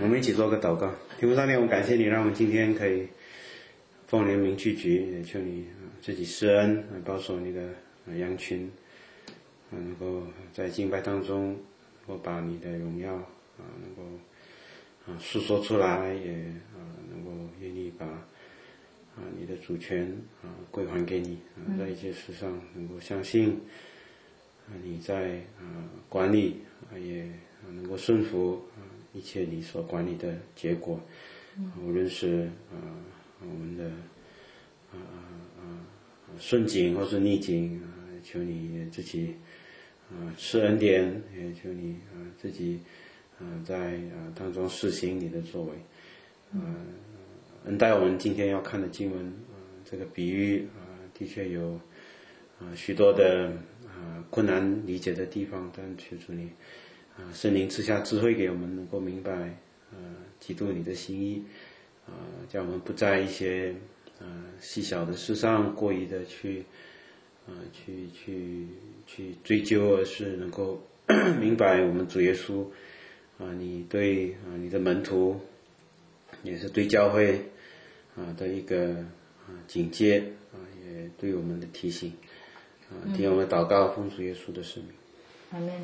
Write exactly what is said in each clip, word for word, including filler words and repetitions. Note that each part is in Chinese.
我们一起做个祷告。天父上帝，我们感谢你，让我们今天可以奉你的名聚集，也求你自己施恩，保守你的羊群，能够在敬拜当中，能够把你的荣耀啊，能够啊诉说出来，也啊能够愿意把啊你的主权啊归还给你啊，在一切事上能够相信啊你在啊管理啊，也能够顺服啊一切你所管理的结果，无论是啊我们的啊啊啊顺境或是逆境啊，求你自己啊施恩典，也求你啊自己啊在啊当中施行你的作为，啊恩待我们今天要看的经文啊，这个比喻啊的确有啊许多的啊困难理解的地方，但求主你啊圣灵赐下智慧给我们，能够明白啊基督你的心意啊，叫我们不在一些啊细小的事上过于的去啊去去去追究，而是能够明白我们主耶稣啊你对啊你的门徒也是对教会啊的一个啊警戒啊，也对我们的提醒啊，听我们祷告，奉主耶稣的圣名。 阿门。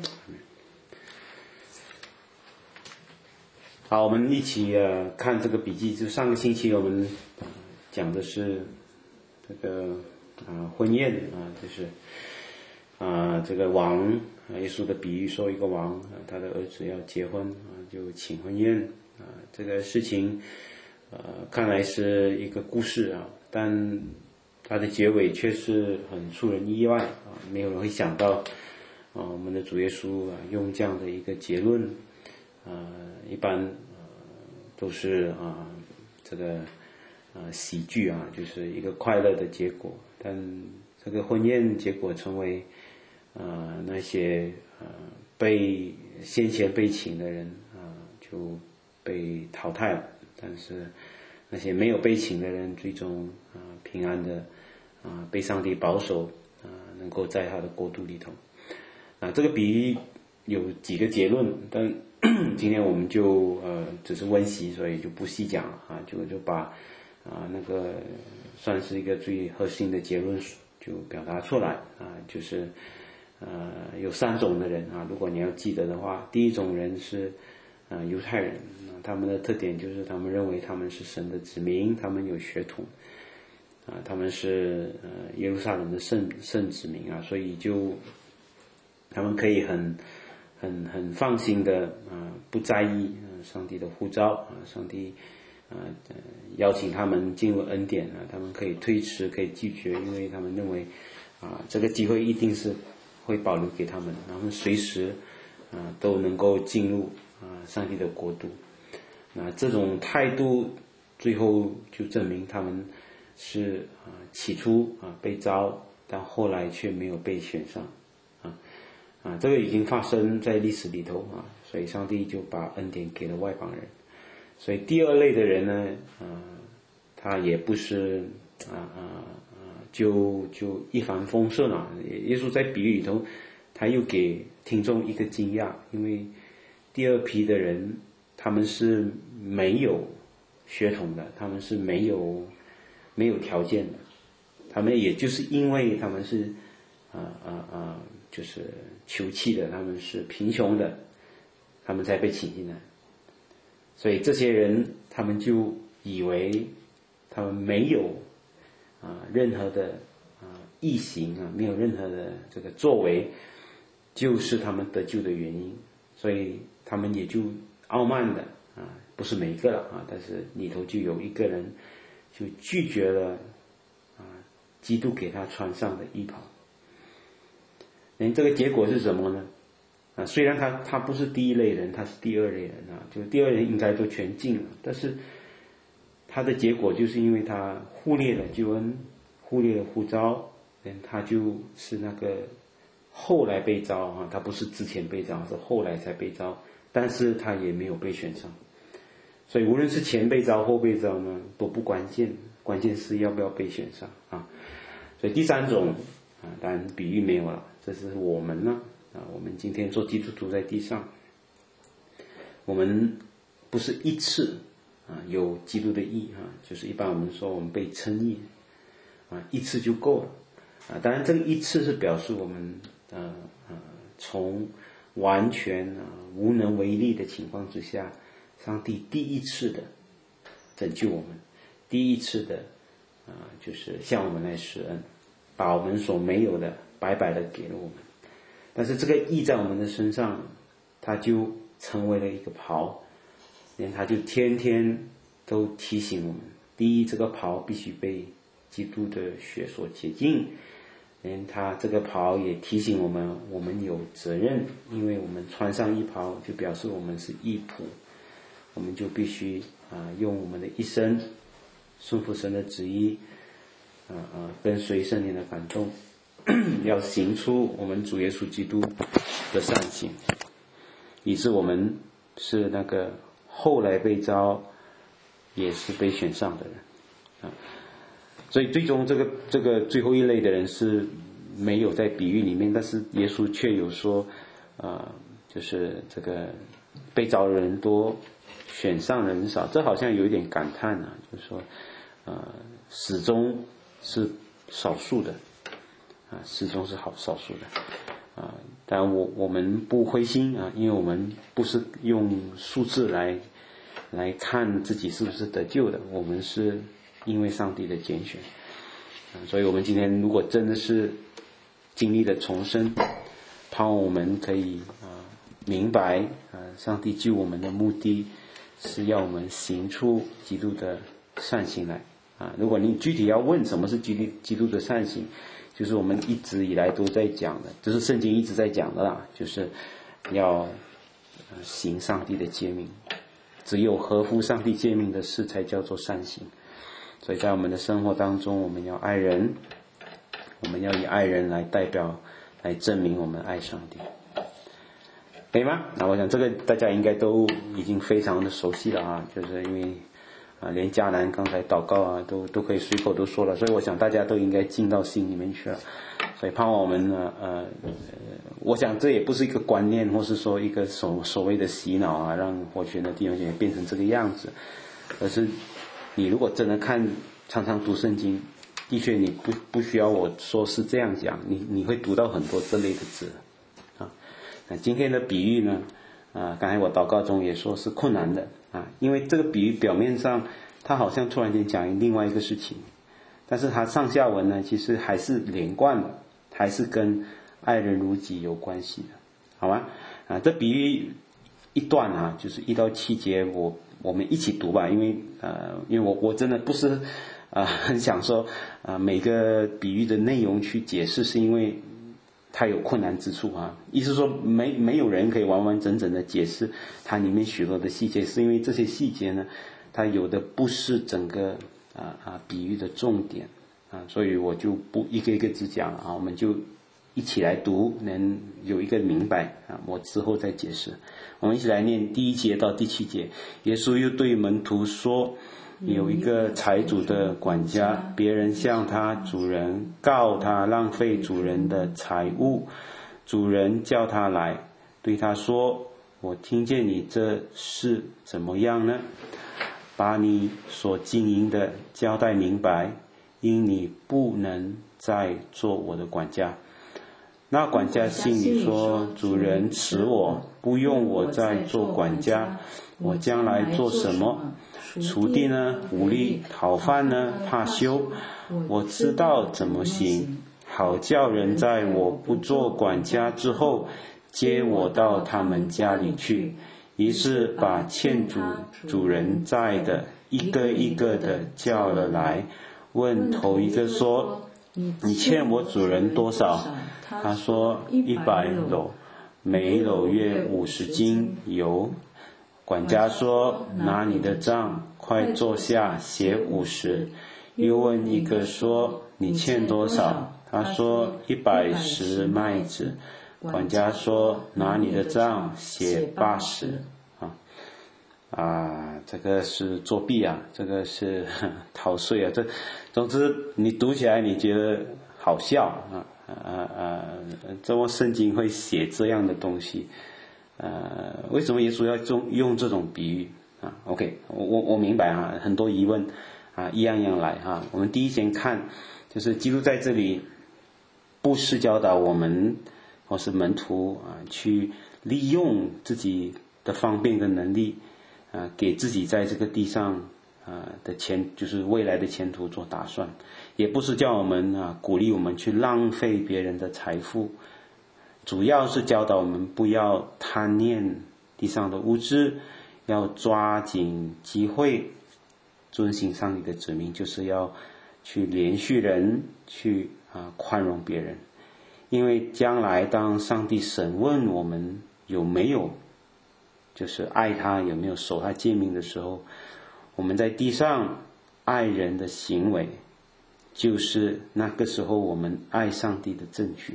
好，我们一起呃看这个笔记。就上个星期我们、呃、讲的是这个啊、呃、婚宴啊、呃，就是啊、呃、这个王耶稣的比喻说一个王啊、呃、他的儿子要结婚啊、呃、就请婚宴啊、呃、这个事情呃看来是一个故事啊，但它的结尾却是很出人意外啊，没有人会想到啊我们的主耶稣啊用这样的一个结论。呃，一般呃都是啊、呃、这个啊、呃、喜剧啊，就是一个快乐的结果。但这个婚宴结果成为啊、呃、那些呃被先前被请的人啊、呃、就被淘汰了，但是那些没有被请的人最终啊、呃、平安的啊、呃、被上帝保守啊、呃、能够在他的国度里头。啊，这个比喻有几个结论，但今天我们就呃只是温习，所以就不细讲啊，就就把啊那个算是一个最核心的结论就表达出来啊，就是呃有三种的人啊，如果你要记得的话，第一种人是啊犹太人啊，他们的特点就是他们认为他们是神的子民，他们有血统啊，他们是呃耶路撒冷的圣圣子民啊，所以就他们可以很很很放心的啊、呃，不在意啊上帝的呼召啊，上帝啊、呃、邀请他们进入恩典啊，他们可以推迟，可以拒绝，因为他们认为啊这个机会一定是会保留给他们，他们随时啊都能够进入啊上帝的国度。那这种态度最后就证明他们是啊起初啊被招，但后来却没有被选上。啊，这个已经发生在历史里头啊，所以上帝就把恩典给了外邦人。所以第二类的人呢，啊，他也不是啊啊啊，就就一帆风顺啊。耶稣在比喻里头，他又给听众一个惊讶，因为第二批的人他们是没有血统的，他们是没有没有条件的，他们也就是因为他们是啊啊啊。就是求气的，他们是贫穷的，他们才被请进来。所以这些人他们就以为他们没有啊任何的啊异行啊，没有任何的这个作为，就是他们得救的原因。所以他们也就傲慢的啊，不是每一个了啊，但是里头就有一个人就拒绝了啊基督给他穿上的衣袍。这个结果是什么呢？啊，虽然他他不是第一类人，他是第二类人啊，就第二类人应该都全进了，但是他的结果就是因为他忽略了救恩，忽略了呼召，他就是那个后来被招啊，他不是之前被招，是后来才被招，但是他也没有被选上。所以无论是前被招后被招呢，都不关键，关键是要不要被选上啊。所以第三种啊，当然比喻没有了。这是我们呢啊，我们今天做基督徒在地上，我们不是一次啊有基督的义啊，就是一般我们说我们被称义啊，一次就够了啊。当然这个一次是表示我们呃呃从完全啊无能为力的情况之下，上帝第一次的拯救我们，第一次的啊就是向我们来施恩，把我们所没有的白白的给了我们。但是这个义在我们的身上，它就成为了一个袍，连它就天天都提醒我们：第一，这个袍必须被基督的血所洁净；连它这个袍也提醒我们，我们有责任，因为我们穿上义袍，就表示我们是义仆，我们就必须啊、呃、用我们的一生顺服神的旨意，啊、呃、啊跟随圣灵的感动。要行出我们主耶稣基督的善行，以致我们是那个后来被召也是被选上的人啊。所以最终这个这个最后一类的人是没有在比喻里面，但是耶稣却有说啊、呃，就是这个被召的人多，选上人少，这好像有一点感叹啊，就是说呃始终是少数的啊，始终是好少数的啊，但我我们不灰心啊，因为我们不是用数字来来看自己是不是得救的，我们是因为上帝的拣选啊，所以我们今天如果真的是经历了重生，盼望我们可以啊明白啊，上帝救我们的目的是要我们行出基督的善行来啊。如果你具体要问什么是基督基督的善行，就是我们一直以来都在讲的，就是圣经一直在讲的啦，就是要行上帝的诫命，只有合乎上帝诫命的事才叫做善行。所以在我们的生活当中，我们要爱人，我们要以爱人来代表，来证明我们爱上帝，可以吗？那我想这个大家应该都已经非常的熟悉了啊，就是因为啊，连迦南刚才祷告啊，都都可以随口都说了，所以我想大家都应该进到心里面去了。所以盼望我们呢，呃，我想这也不是一个观念，或是说一个所所谓的洗脑啊，让活泉的弟兄姐妹变成这个样子，而是你如果真的看，常常读圣经，的确你不不需要我说是这样讲，你你会读到很多这类的字啊。那今天的比喻呢？啊，刚才我祷告中也说是困难的啊，因为这个比喻表面上它好像突然间讲另外一个事情，但是它上下文呢其实还是连贯的，还是跟爱人如己有关系的，好吗？啊，这比喻一段啊，就是一到七节，我我们一起读吧，因为呃，因为我我真的不是啊、呃、很想说啊、呃、每个比喻的内容去解释，是因为它有困难之处啊，意思说没没有人可以完完整整的解释它里面许多的细节，是因为这些细节呢，它有的不是整个啊啊比喻的重点啊，所以我就不一个一个只讲啊，我们就一起来读，能有一个明白啊，我之后再解释。我们一起来念第一节到第七节。耶稣又对门徒说，有一个财主的管家，别人向他主人告他浪费主人的财物，主人叫他来，对他说，我听见你这事怎么样呢？把你所经营的交代明白，因你不能再做我的管家。那管家心里说，主人辞我，不用我再做管家，我将来做什么？锄地呢，无力；讨饭呢，怕羞。我知道怎么行，好叫人在我不做管家之后，接我到他们家里去。于是把欠主主人债的一个一个的叫了来，问头一个说，你欠我主人多少？他说一百篓，每篓约五十斤油。管家说，拿你的账，快坐下写五十。又问一个说，你欠多少？他说一百石麦子。管家说，拿你的账写八十。啊啊，这个是作弊啊，这个是逃税啊，这总之你读起来你觉得好笑啊啊啊！怎么圣经会写这样的东西？呃，为什么耶稣要用用这种比喻啊？ OK， 我我我明白啊，很多疑问啊，一样一样来哈。我们第一先看，就是基督在这里不是教导我们或是门徒啊，去利用自己的方便跟能力啊，给自己在这个地上啊的前，就是未来的前途做打算，也不是叫我们啊鼓励我们去浪费别人的财富，主要是教导我们不要贪念地上的物质，要抓紧机会遵行上帝的指命，就是要去怜恤人，去啊宽容别人。因为将来当上帝审问我们有没有就是爱他，有没有守他诫命的时候，我们在地上爱人的行为，就是那个时候我们爱上帝的证据。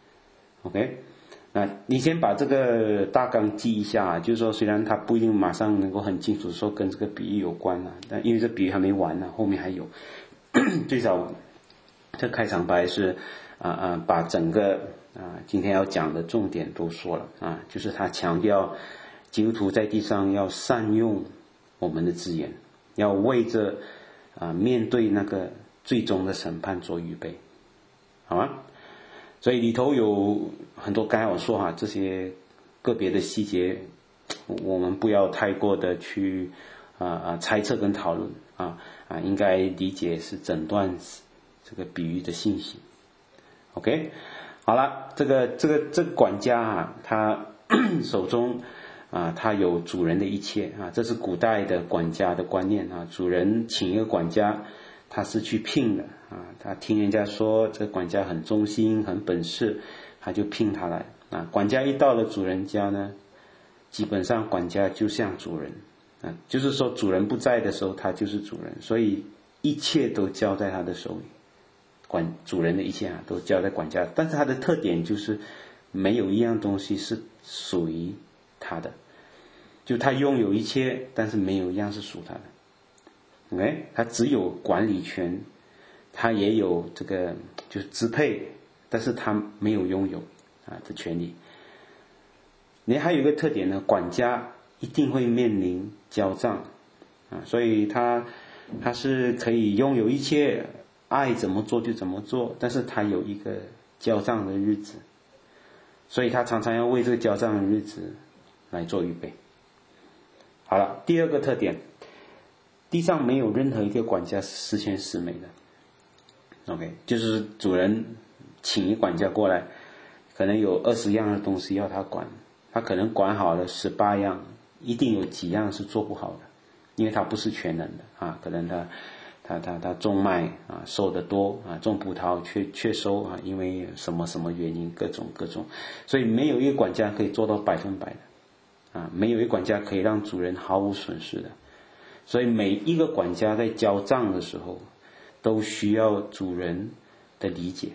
OK， 那你先把这个大纲记一下，就是说虽然它不一定马上能够很清楚说跟这个比喻有关啊，但因为这比喻还没完呢，后面还有最少这开场白是啊啊，把整个啊今天要讲的重点都说了啊，就是他强调基督徒在地上要善用我们的资源，要为着啊面对那个最终的审判做预备，好吗？所以里头有很多，刚才我说哈，这些个别的细节，我们不要太过的去啊啊猜测跟讨论啊啊，应该理解是整段这个比喻的信息。OK， 好了，这个这个这个管家啊，他手中啊，他有主人的一切啊，这是古代的管家的观念啊。主人请一个管家，他是去聘的啊，他听人家说这个管家很忠心、很本事，他就聘他来啊。管家一到了主人家呢，基本上管家就像主人啊，就是说主人不在的时候，他就是主人，所以一切都交在他的手里。管主人的一切啊，都交在管家，但是他的特点就是没有一样东西是属于他的，就他拥有一切，但是没有一样是属他的。OK， 他只有管理权，他也有这个就是支配，但是他没有拥有啊的权利。你还有一个特点呢，管家一定会面临交账啊，所以他他是可以拥有一切，爱怎么做就怎么做，但是他有一个交账的日子，所以他常常要为这个交账的日子来做预备。好了，第二个特点，地上没有任何一个管家是十全十美的。 OK， 就是主人请一管家过来，可能有二十样的东西要他管，他可能管好了十八样，一定有几样是做不好的，因为他不是全能的啊，可能他他他他种麦啊收得多啊，种葡萄却却收啊，因为什么什么原因，各种各种，所以没有一个管家可以做到百分百的啊，没有一个管家可以让主人毫无损失的。所以每一个管家在交账的时候，都需要主人的理解，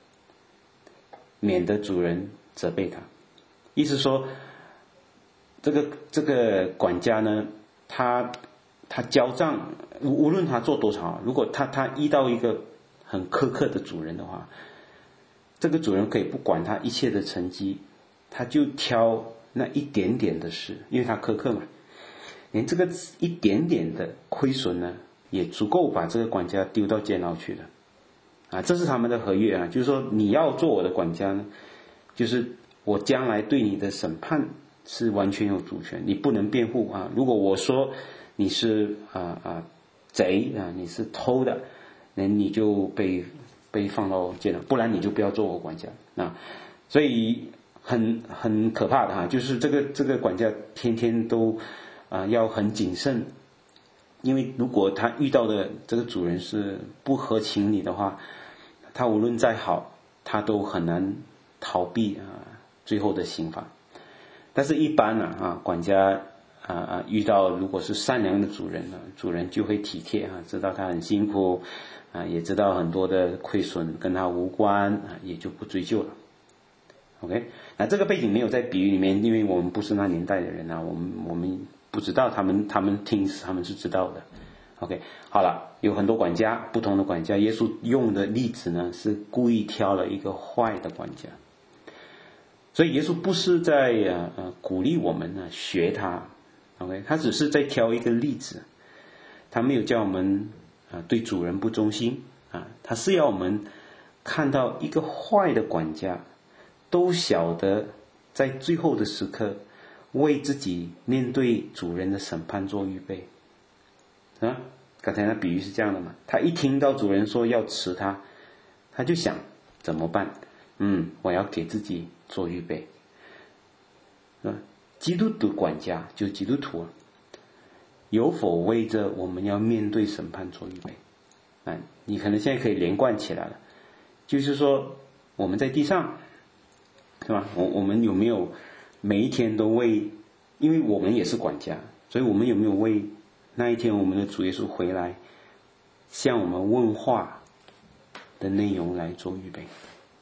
免得主人责备他。意思说，这个这个管家呢，他他交账，无论他做多少，如果他他遇到一个很苛刻的主人的话，这个主人可以不管他一切的成绩，他就挑那一点点的事，因为他苛刻嘛，连这个一点点的亏损呢，也足够把这个管家丢到监牢去的啊！这是他们的合约啊，就是说你要做我的管家呢，就是我将来对你的审判是完全有主权，你不能辩护啊！如果我说你是啊啊贼啊，你是偷的，那你就被被放到监牢，不然你就不要做我管家啊！所以很很可怕的哈、啊，就是这个这个管家天天都啊要很谨慎，因为如果他遇到的这个主人是不合情理的话，他无论再好，他都很难逃避啊最后的刑罚。但是一般呢啊，管家啊啊遇到如果是善良的主人呢，主人就会体贴啊，知道他很辛苦啊，也知道很多的亏损跟他无关啊，也就不追究了。OK， 那这个背景没有在比喻里面，因为我们不是那年代的人啊，我们我们不知道，他们他们听他们是知道的。OK， 好了，有很多管家，不同的管家，耶稣用的例子呢是故意挑了一个坏的管家，所以耶稣不是在呃呃鼓励我们呢学他 OK， 他只是在挑一个例子，他没有叫我们啊对主人不忠心啊，他是要我们看到一个坏的管家都晓得在最后的时刻为自己面对主人的审判做预备啊。刚才那比喻是这样的嘛，他一听到主人说要辞他，他就想怎么办？嗯，我要给自己做预备啊。基督的管家就是基督徒啊，有否为着我们要面对审判做预备？啊，你可能现在可以连贯起来了，就是说我们在地上，是吧？我我们有没有每一天都为，因为我们也是管家，所以我们有没有为那一天我们的主耶稣回来向我们问话的内容来做预备？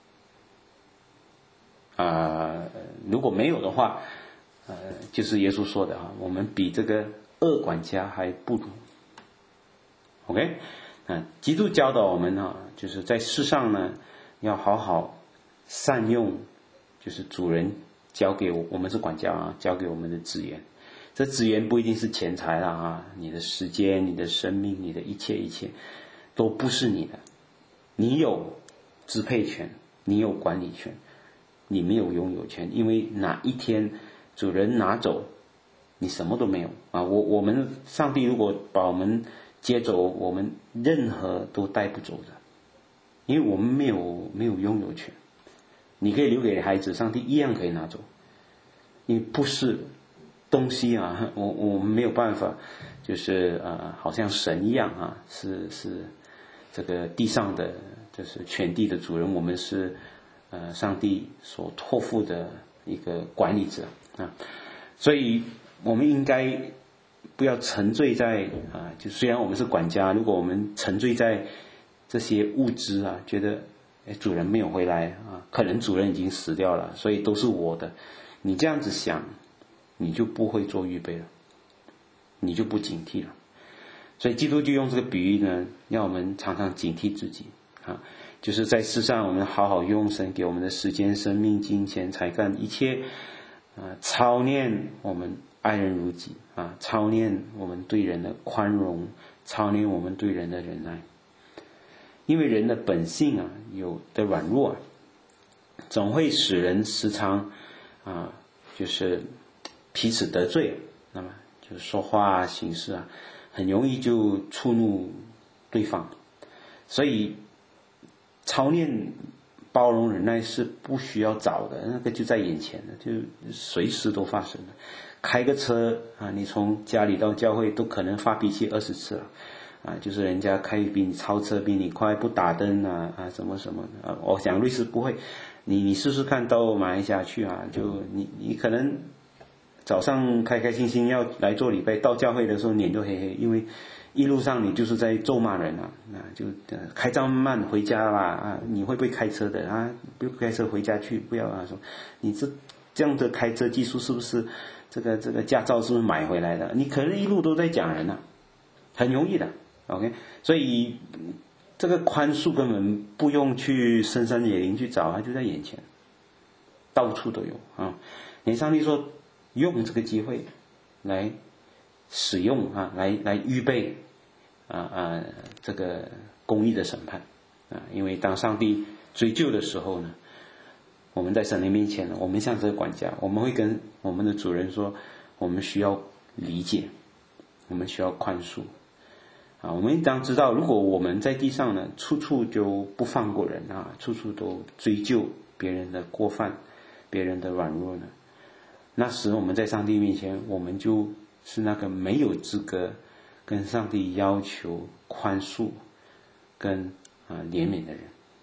啊、呃，如果没有的话，呃，就是耶稣说的啊，我们比这个恶管家还不如。OK， 啊，基督教导我们啊，就是在世上呢，要好好善用，就是主人交给我，我们是管家啊，交给我们的资源。这资源不一定是钱财啦啊，你的时间、你的生命、你的一切一切，都不是你的。你有支配权，你有管理权，你没有拥有权，因为哪一天主人拿走，你什么都没有啊！我我们上帝如果把我们接走，我们任何都带不走的，因为我们没有没有拥有权。你可以留给孩子，上帝一样可以拿走，因为不是东西啊，我我们没有办法，就是呃，好像神一样啊，是是这个地上的，就是全地的主人，我们是呃上帝所托付的一个管理者啊，所以我们应该不要沉醉在啊，就虽然我们是管家，如果我们沉醉在这些物质啊，觉得哎主人没有回来啊，可能主人已经死掉了，所以都是我的，你这样子想，你就不会做预备了，你就不警惕了。所以基督就用这个比喻呢，让我们常常警惕自己啊，就是在世上我们好好用神给我们的时间、生命、金钱、才干一切啊，操练我们爱人如己啊，操练我们对人的宽容，操练我们对人的忍耐。因为人的本性啊，有的软弱啊，总会使人时常啊，就是彼此得罪，那么就是说话啊、行事啊，很容易就触怒对方。所以操练包容忍耐是不需要找的，那个就在眼前的，就随时都发生的。开个车啊，你从家里到教会都可能发脾气二十次了啊，就是人家开比你超车比你快，不打灯啊啊什么什么的啊，我想瑞士不会，你你试试看到马来西亚去啊，就你你可能早上开开心心要来做礼拜，到教会的时候脸都黑黑，因为一路上你就是在咒骂人啊，那就开这么慢回家啦啊，你会不会开车的啊？不开车回家去，不要啊说你这这样的开车技术是不是这个这个驾照是不是买回来的？你可能一路都在讲人啊，很容易的。OK， 所以这个宽恕根本不用去深山野林去找，它就在眼前，到处都有啊！连上帝说用这个机会来使用啊，来来预备啊啊这个公义的审判啊！因为当上帝追究的时候呢，我们在神的面前呢，我们像这个管家，我们会跟我们的主人说，我们需要理解，我们需要宽恕。啊，我们应当知道，如果我们在地上呢，处处就不放过人啊，处处都追究别人的过犯、别人的软弱呢，那时我们在上帝面前，我们就是那个没有资格跟上帝要求宽恕跟啊怜悯的人，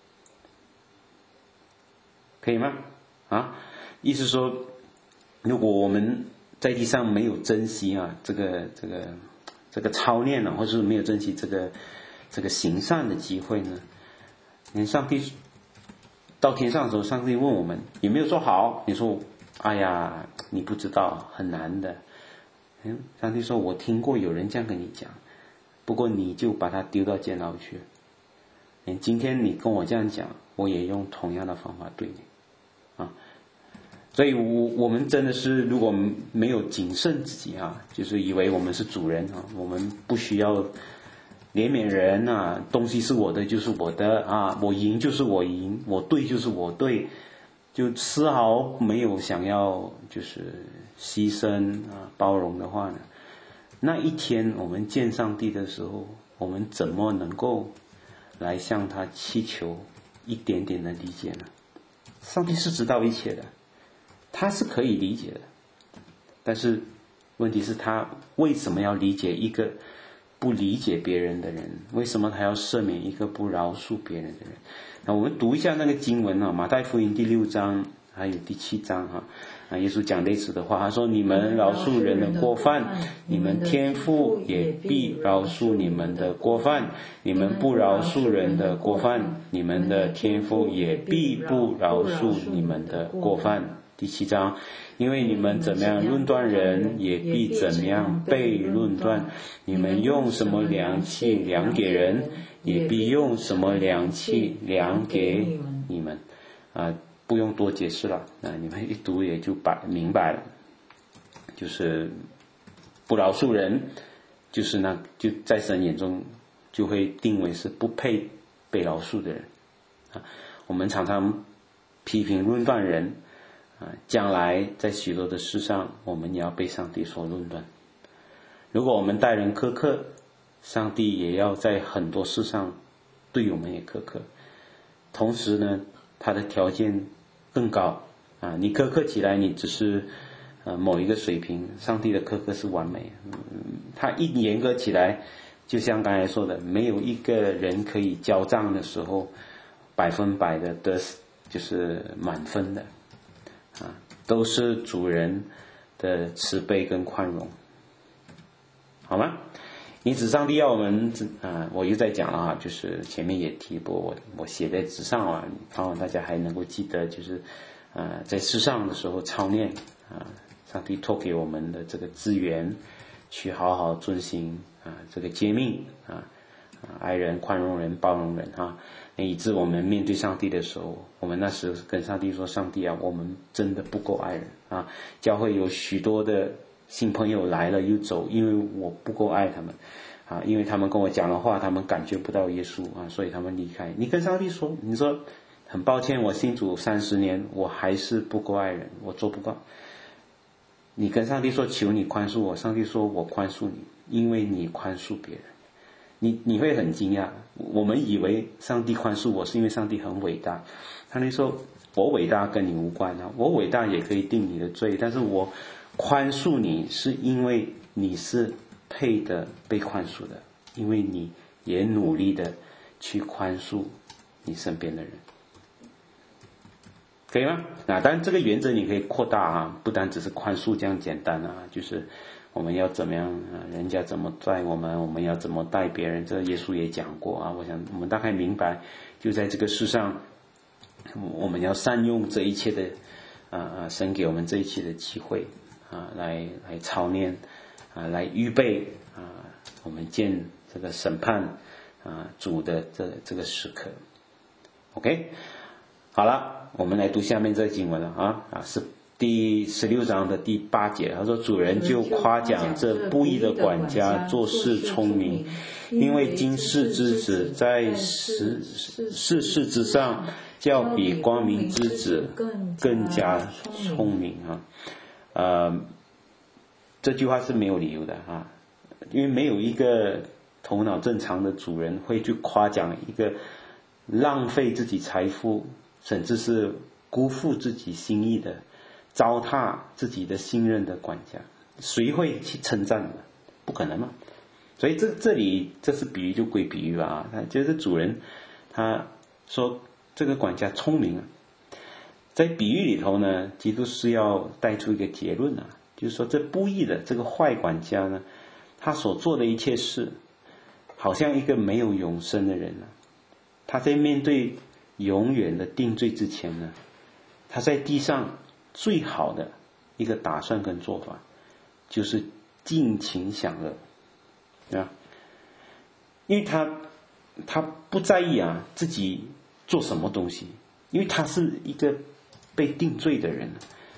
可以吗？啊，意思说，如果我们在地上没有珍惜啊，这个这个。这个操练呢，或者是没有珍惜这个这个行善的机会呢，连上帝到天上的时候，上帝问我们有没有做好，你说哎呀你不知道，很难的。嗯，上帝说我听过有人这样跟你讲，不过你就把他丢到监牢去。今天你跟我这样讲，我也用同样的方法对你啊。 所以我我们真的是如果没有谨慎自己啊，就是以为我们是主人啊，我们不需要怜悯人啊，东西是我的就是我的啊，我赢就是我赢，我对就是我对，就丝毫没有想要就是牺牲啊包容的话呢，那一天我们见上帝的时候，我们怎么能够来向他祈求一点点的理解呢？上帝是知道一切的，他是可以理解的，但是问题是他为什么要理解一个不理解别人的人？为什么他要赦免一个不饶恕别人的人？那我们读一下那个经文啊，马太福音第六章还有第七章哈啊，耶稣讲类似的话，他说：“你们饶恕人的过犯，你们天父也必饶恕你们的过犯；你们不饶恕人的过犯，你们的天父也必不饶恕你们的过犯。”第七章，因为你们怎么样论断人，也必怎么样被论断；你们用什么量器量给人，也必用什么量器量给你们。啊，不用多解释了，啊，你们一读也就白明白了。就是不饶恕人，就是那就在神眼中就会定为是不配被饶恕的人。啊，我们常常批评论断人。啊，将来在许多的事上，我们也要被上帝所论断。如果我们待人苛刻，上帝也要在很多事上对我们也苛刻。同时呢，他的条件更高啊！你苛刻起来，你只是呃某一个水平，上帝的苛刻是完美。嗯，他一严格起来，就像刚才说的，没有一个人可以交账的时候百分百的得就是满分的。啊，都是主人的慈悲跟宽容，好吗？因此上帝要我们啊，我又在讲了啊，就是前面也提过，我我写在纸上啊，盼望大家还能够记得，就是啊，在世上的时候操练啊，上帝托给我们的这个资源，去好好遵行啊这个诫命啊，爱人、宽容人、包容人哈。以致我们面对上帝的时候，我们那时跟上帝说：“上帝啊，我们真的不够爱人啊！”教会有许多的新朋友来了又走，因为我不够爱他们啊，因为他们跟我讲的话，他们感觉不到耶稣啊，所以他们离开。你跟上帝说，你说很抱歉，我信主三十年，我还是不够爱人，我做不到。你跟上帝说，求你宽恕我。上帝说，我宽恕你，因为你宽恕别人。你你会很惊讶，我们以为上帝宽恕我是因为上帝很伟大。上帝说，我伟大跟你无关啊，我伟大也可以定你的罪，但是我宽恕你是因为你是配的被宽恕的，因为你也努力的去宽恕你身边的人，可以吗？啊，当然这个原则你可以扩大啊，不单只是宽恕这样简单啊，就是我们要怎么样啊？人家怎么待我们，我们要怎么待别人？这耶稣也讲过啊。我想我们大概明白，就在这个世上，我们要善用这一切的啊啊，神给我们这一切的机会啊，来来操练啊，来预备啊，我们见这个审判啊主的这这个时刻。OK， 好了，我们来读下面这个经文了啊啊是。第十六章的第八节，他说：“主人就夸奖这不义的管家做事聪明，因为今世之子在世世事之上，较比光明之子更加聪明啊。”呃，这句话是没有理由的啊，因为没有一个头脑正常的主人会去夸奖一个浪费自己财富，甚至是辜负自己心意的。糟蹋自己的信任的管家，谁会去称赞呢？不可能嘛。所以这这里这是比喻就归比喻啊。他就是主人，他说这个管家聪明啊。在比喻里头呢，基督是要带出一个结论啊，就是说这不义的这个坏管家呢，他所做的一切事，好像一个没有永生的人啊。他在面对永远的定罪之前呢，他在地上。最好的一个打算跟做法，就是尽情享乐，对吧？因为他他不在意啊自己做什么东西，因为他是一个被定罪的人，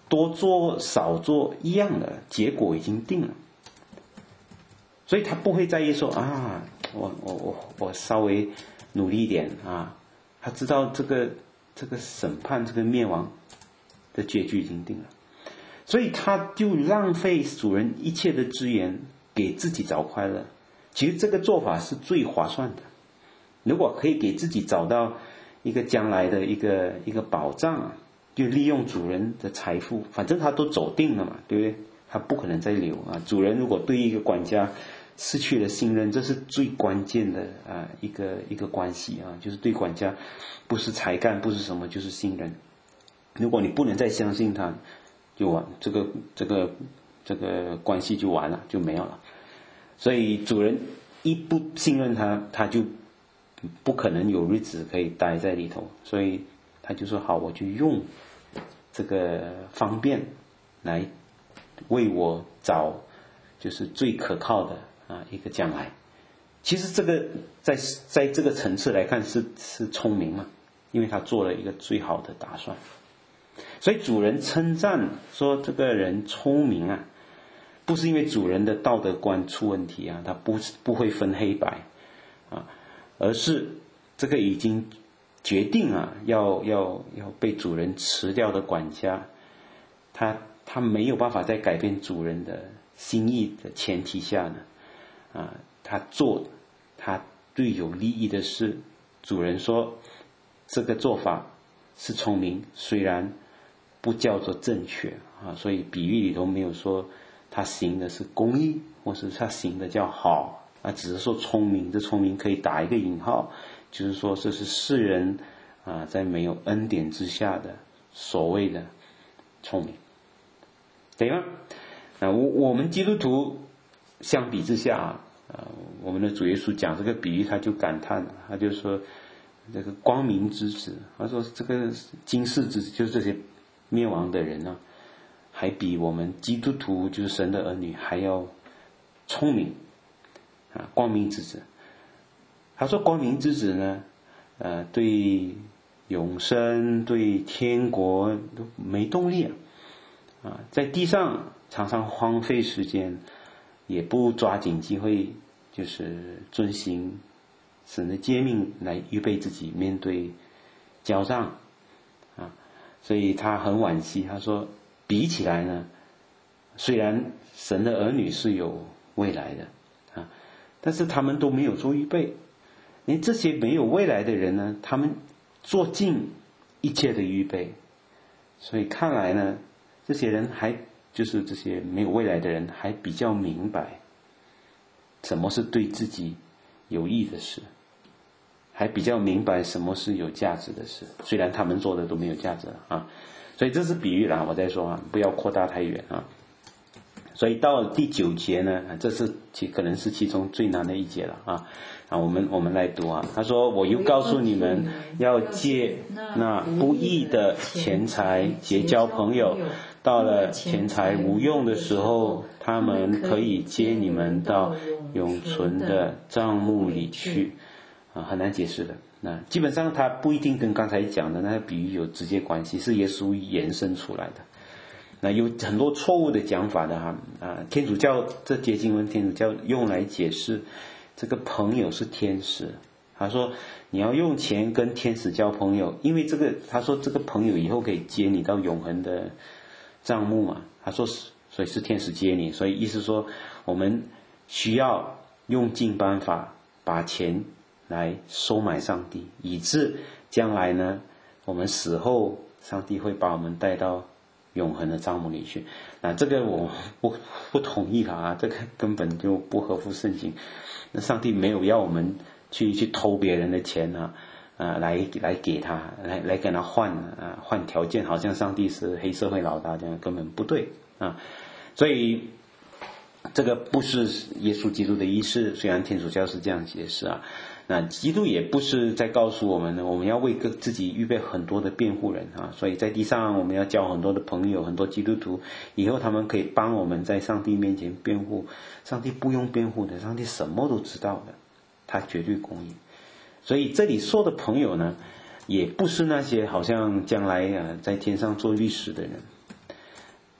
多做少做一样的，结果已经定了。所以他不会在意说啊，我我我我稍微努力一点啊，他知道这个这个审判这个灭亡的结局已经定了，所以他就浪费主人一切的资源给自己找快乐。其实这个做法是最划算的，如果可以给自己找到一个将来的一个一个保障，就利用主人的财富，反正他都走定了嘛，对不对？他不可能再留啊。主人如果对一个管家失去了信任，这是最关键的啊一个一个关系啊，就是对管家不是才干，不是什么，就是信任。如果你不能再相信他，就完，这个这个这个关系就完了，就没有了。所以主人一不信任他，他就不可能有日子可以待在里头。所以他就说好，我就用这个方便来为我找就是最可靠的啊一个将来。其实这个在在这个层次来看是是聪明嘛，因为他做了一个最好的打算。所以主人称赞说这个人聪明啊，不是因为主人的道德观出问题啊，他不不会分黑白啊，而是这个已经决定啊要要要被主人辞掉的管家，他他没有办法在改变主人的心意的前提下呢，啊，他做他最有利益的事。主人说这个做法是聪明，虽然不叫做正确啊，所以比喻里头没有说他行的是公义，或是他行的叫好啊，只是说聪明。这聪明可以打一个引号，就是说这是世人啊在没有恩典之下的所谓的聪明，对吗？啊，我我们基督徒相比之下啊，我们的主耶稣讲这个比喻，他就感叹了，他就说这个光明之子，他说这个今世之子，就是这些灭亡的人呢，还比我们基督徒就是神的儿女还要聪明啊，光明之子。他说光明之子呢，呃，对永生对天国都没动力啊，啊，在地上常常荒废时间，也不抓紧机会，就是遵行神的诫命来预备自己面对交账啊，所以他很惋惜，他说比起来呢，虽然神的儿女是有未来的啊，但是他们都没有做预备。连这些没有未来的人呢，他们做尽一切的预备，所以看来呢，这些人还就是这些没有未来的人还比较明白什么是对自己有益的事，还比较明白什么是有价值的事，虽然他们做的都没有价值啊。所以这是比喻啦，我在说啊，不要扩大太远啊。所以到了第九节呢，这是其可能是其中最难的一节了啊。啊，我们我们来读啊。他说：“我又告诉你们，要借那不义的钱财结交朋友，到了钱财无用的时候，他们可以接你们到永存的帐幕里去。”啊，很难解释的。那基本上它不一定跟刚才讲的那个比喻有直接关系，是耶稣延伸出来的。那有很多错误的讲法的哈啊，天主教这节经文，天主教用来解释这个朋友是天使。他说你要用钱跟天使交朋友，因为这个他说这个朋友以后可以接你到永恒的帐幕嘛。他说所以是天使接你，所以意思说我们需要用尽办法把钱来收买上帝，以致将来呢，我们死后上帝会把我们带到永恒的帐幕里去。那这个我不不同意了啊，这个根本就不合乎圣经。那上帝没有要我们去去偷别人的钱啊，啊来来给他，来来跟他换啊换条件，好像上帝是黑社会老大这样，根本不对啊。所以这个不是耶稣基督的意思，虽然天主教是这样解释啊。那基督也不是在告诉我们呢，我们要为个自己预备很多的辩护人啊，所以在地上我们要交很多的朋友，很多基督徒，以后他们可以帮我们在上帝面前辩护。上帝不用辩护的，上帝什么都知道的，他绝对公义。所以这里说的朋友呢，也不是那些好像将来啊在天上做律师的人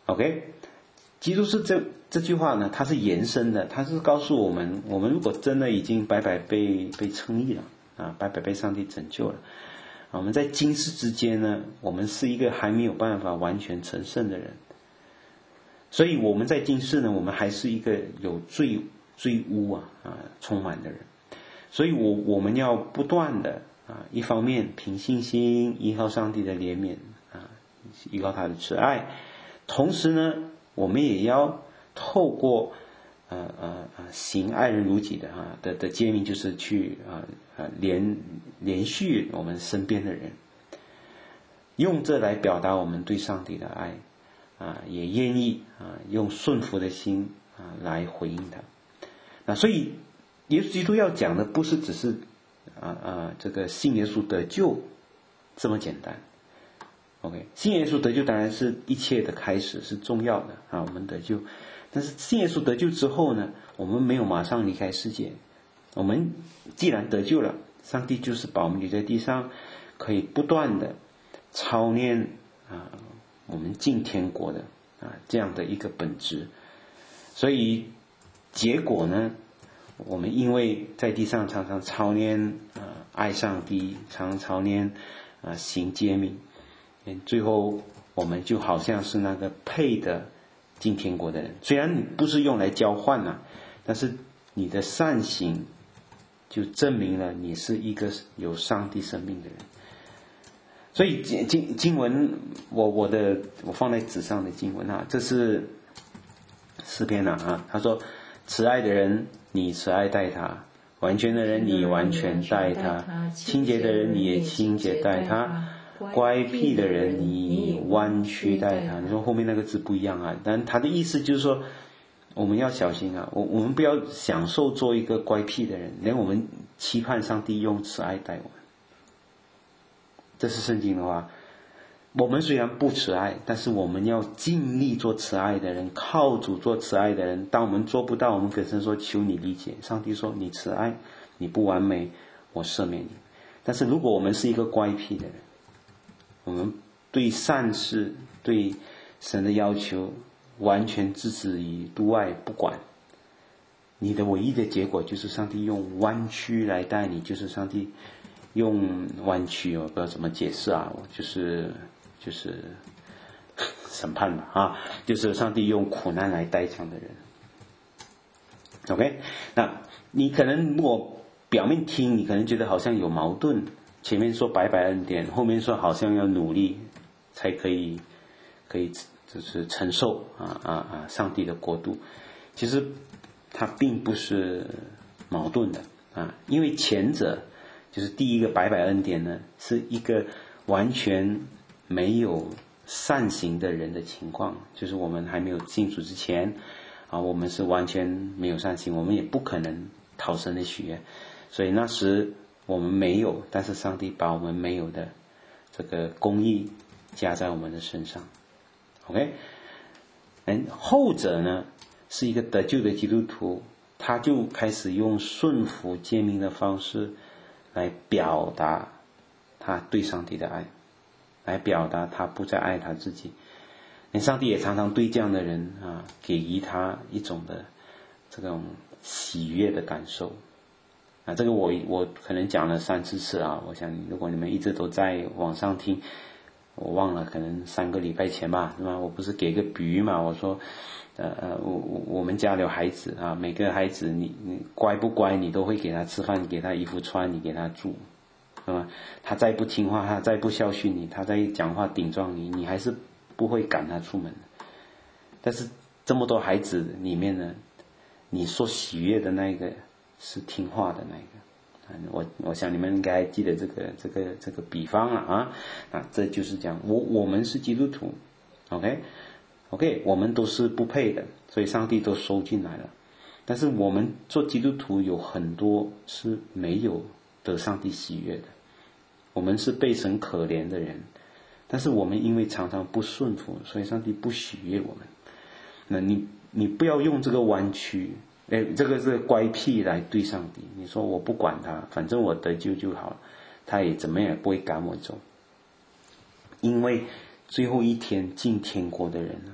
OK， 基督是这这句话呢，它是延伸的，它是告诉我们，我们如果真的已经白白被被称义了啊，白白被上帝拯救了，我们在今世之间呢，我们是一个还没有办法完全成圣的人，所以我们在今世呢，我们还是一个有罪罪污啊啊充满的人，所以我我们要不断的啊，一方面凭信心依靠上帝的怜悯啊，依靠他的慈爱，同时呢，我们也要透过呃呃呃行爱人如己的啊的的诫命，就是去啊啊连连续我们身边的人，用这来表达我们对上帝的爱啊，也愿意啊用顺服的心啊来回应他。那所以耶稣基督要讲的不是只是啊啊这个信耶稣得救这么简单。OK， 信耶稣得救当然是一切的开始，是重要的啊，我们得救。但是信耶稣得救之后呢，我们没有马上离开世界。我们既然得救了，上帝就是把我们留在地上，可以不断的操练啊，我们进天国的啊这样的一个本质。所以结果呢，我们因为在地上常常操练啊爱上帝，常常操练啊行诫命，最后我们就好像是那个配的进天国的人。虽然你不是用来交换啊，但是你的善行就证明了你是一个有上帝生命的人。所以经经经文，我我的我放在纸上的经文啊，这是诗篇啊啊，他说：慈爱的人，你慈爱待他；完全的人，你完全待他；清洁的人，你也清洁待他；乖僻的人，你弯曲待他。你说后面那个字不一样啊，但他的意思就是说，我们要小心啊，我我们不要享受做一个乖僻的人，连我们期盼上帝用慈爱待我们。这是圣经的话。我们虽然不慈爱，但是我们要尽力做慈爱的人，靠主做慈爱的人。当我们做不到，我们跟神说：求你理解。上帝说：你慈爱，你不完美，我赦免你。但是如果我们是一个乖僻的人，我们对善事、对神的要求完全置之于度外不管，你的唯一的结果就是上帝用弯曲来待你，就是上帝用弯曲，我不知道怎么解释啊，就是就是审判吧啊，就是上帝用苦难来待这样的人。OK， 那你可能如果表面听，你可能觉得好像有矛盾，前面说白白恩典，后面说好像要努力才可以可以就是承受啊啊啊上帝的国度。其实它并不是矛盾的啊，因为前者就是第一个白白恩典呢，是一个完全没有善行的人的情况，就是我们还没有信主之前啊，我们是完全没有善行，我们也不可能讨神的喜悦，所以那时我们没有，但是上帝把我们没有的这个公义加在我们的身上。 OK， 后者呢是一个得救的基督徒，他就开始用顺服诫命的方式来表达他对上帝的爱，来表达他不再爱他自己。上帝也常常对这样的人啊，给予他一种的这种喜悦的感受啊。这个我我可能讲了三四次啊，我想如果你们一直都在网上听，我忘了可能三个礼拜前吧，是吧？我不是给个比喻嘛，我说呃呃，我我们家有孩子啊，每个孩子你你乖不乖，你都会给他吃饭，给他衣服穿，你给他住，是吧？他再不听话，他再不孝训你，他再讲话顶撞你，你还是不会赶他出门。但是这么多孩子里面呢，你说喜悦的那一个是听话的那一个。我我想你们应该记得这个这个这个比方了啊，啊，这就是讲我我们是基督徒 ，OK OK， 我们都是不配的，所以上帝都收进来了。但是我们做基督徒有很多是没有得上帝喜悦的，我们是被神可怜的人，但是我们因为常常不顺服，所以上帝不喜悦我们。那你你不要用这个弯曲，哎，这个是乖僻来对上帝。你说我不管他，反正我得救就好了，他也怎么样也不会赶我走。因为最后一天进天国的人，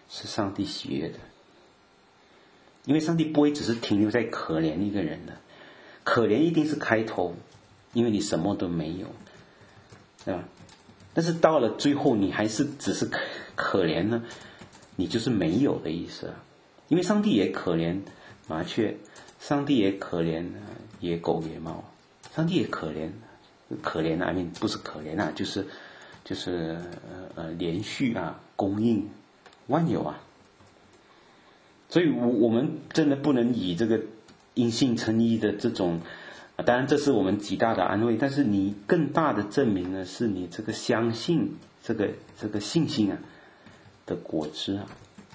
是上帝喜悦的。因为上帝不会只是停留在可怜一个人的，可怜一定是开头，因为你什么都没有，对吧？但是到了最后你还是只是可可怜呢，你就是没有的意思啊。因为上帝也可怜麻雀，上帝也可怜野狗野猫，上帝也可怜可怜啊，I mean, 不是可怜啊，就是就是呃呃连续啊，供应万有啊。所以我我们真的不能以这个因信称义的这种，当然这是我们极大的安慰，但是你更大的证明呢，是你这个相信这个这个信心啊的果子啊，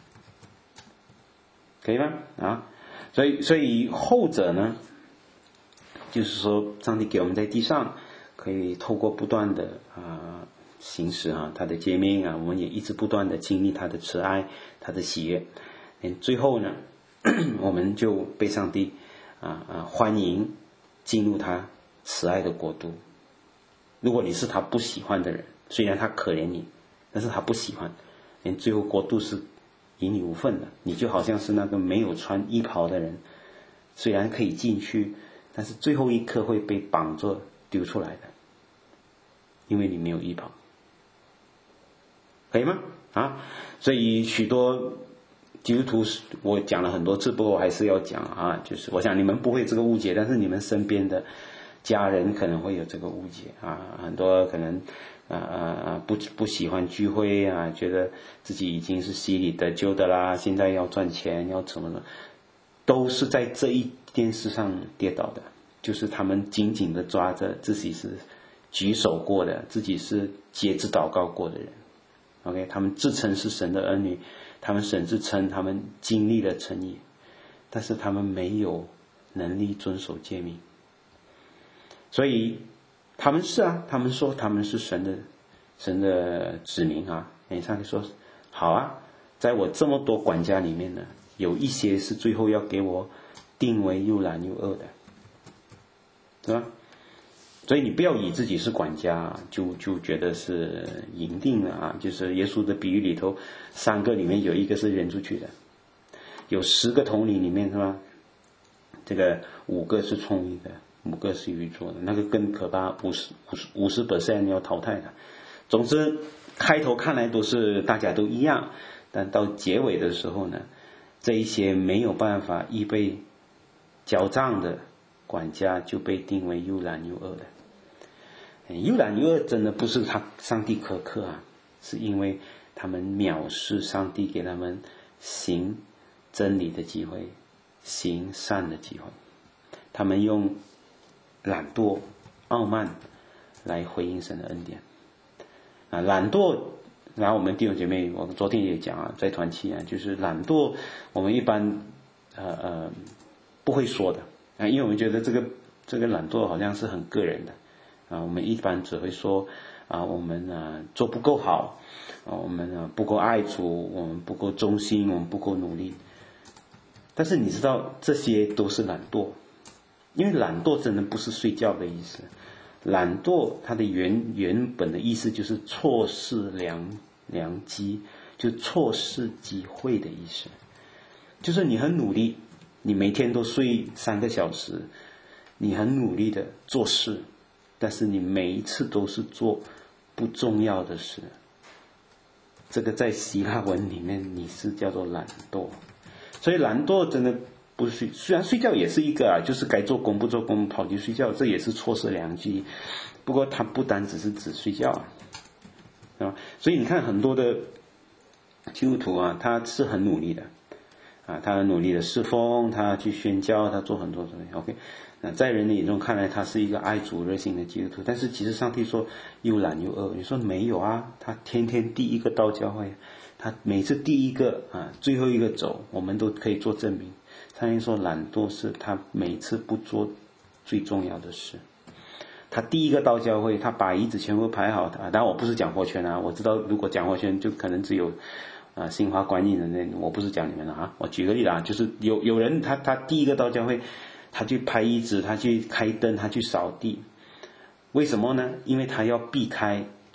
可以吗？啊，所以所以后者呢，就是说上帝给我们在地上可以透过不断的啊行使啊他的诫命啊，我们也一直不断的经历他的慈爱，他的喜悦。最后呢，我们就被上帝啊啊欢迎进入他慈爱的国度。如果你是他不喜欢的人，虽然他可怜你，但是他不喜欢，连最后国度是与你无份的。你就好像是那个没有穿衣袍的人，虽然可以进去，但是最后一刻会被绑着丢出来的，因为你没有衣袍，可以吗？啊，所以许多基督徒我讲了很多次，不过我还是要讲啊，就是我想你们不会这个误解，但是你们身边的家人可能会有这个误解啊，很多可能啊啊啊不不喜欢聚会啊，觉得自己已经是洗礼得救的啦，现在要赚钱要怎么的，都是在这一件事上跌倒的，就是他们紧紧的抓着自己是举手过的，自己是节制祷告过的人。OK， 他们自称是神的儿女，他们甚至称他们经历了称义，但是他们没有能力遵守诫命。所以他们是啊，他们说他们是神的神的子民啊。哎，上帝说好啊，在我这么多管家里面呢，有一些是最后要给我定为又懒又恶的，对吧？所以你不要以自己是管家就就觉得是赢定了啊！就是耶稣的比喻里头，三个里面有一个是扔出去的，有十个童女里面是吧？这个五个是聪明的，五个是愚拙的，那个更可怕，五十五十五十 percent 要淘汰的。总之，开头看来都是大家都一样，但到结尾的时候呢，这一些没有办法预备交账的管家就被定为又懒又恶的。又懒又恶真的不是他上帝苛刻啊，是因为他们藐视上帝给他们行真理的机会，行善的机会，他们用懒惰傲慢来回应神的恩典啊。懒惰，然后我们弟兄姐妹，我昨天也讲啊，在团契啊，就是懒惰我们一般呃呃不会说的啊，因为我们觉得这个这个懒惰好像是很个人的啊，我们一般只会说啊，我们啊做不够好啊，我们啊不够爱主，我们不够忠心，我们不够努力。但是你知道这些都是懒惰，因为懒惰真的不是睡觉的意思，懒惰它的原原本的意思就是错失良良机，就错失机会的意思，就是你很努力，你每天都睡三个小时，你很努力的做事，但是你每一次都是做不重要的事，这个在希腊文里面你是叫做懒惰。所以懒惰真的不是，虽然睡觉也是一个啊，就是该做工不做工跑去睡觉，这也是错失良机。不过它不单只是指睡觉啊，啊，所以你看很多的基督徒啊，他是很努力的啊，他很努力的侍奉，他去宣教，他做很多东西。OK， 那在人的眼中看来，他是一个爱主热心的基督徒，但是其实上帝说又懒又恶，你说没有啊？他天天第一个到教会，他每次第一个啊，最后一个走，我们都可以做证明。上帝说懒惰是他每次不做最重要的事。他第一个到教会，他把椅子全部排好，当然我不是讲活圈啊，我知道如果讲活圈就可能只有啊新华观音的那，我不是讲你们的啊，我举个例子啊，就是有有人他他第一个到教会，他去排椅子，他去开灯，他去扫地，为什么呢？因为他要避开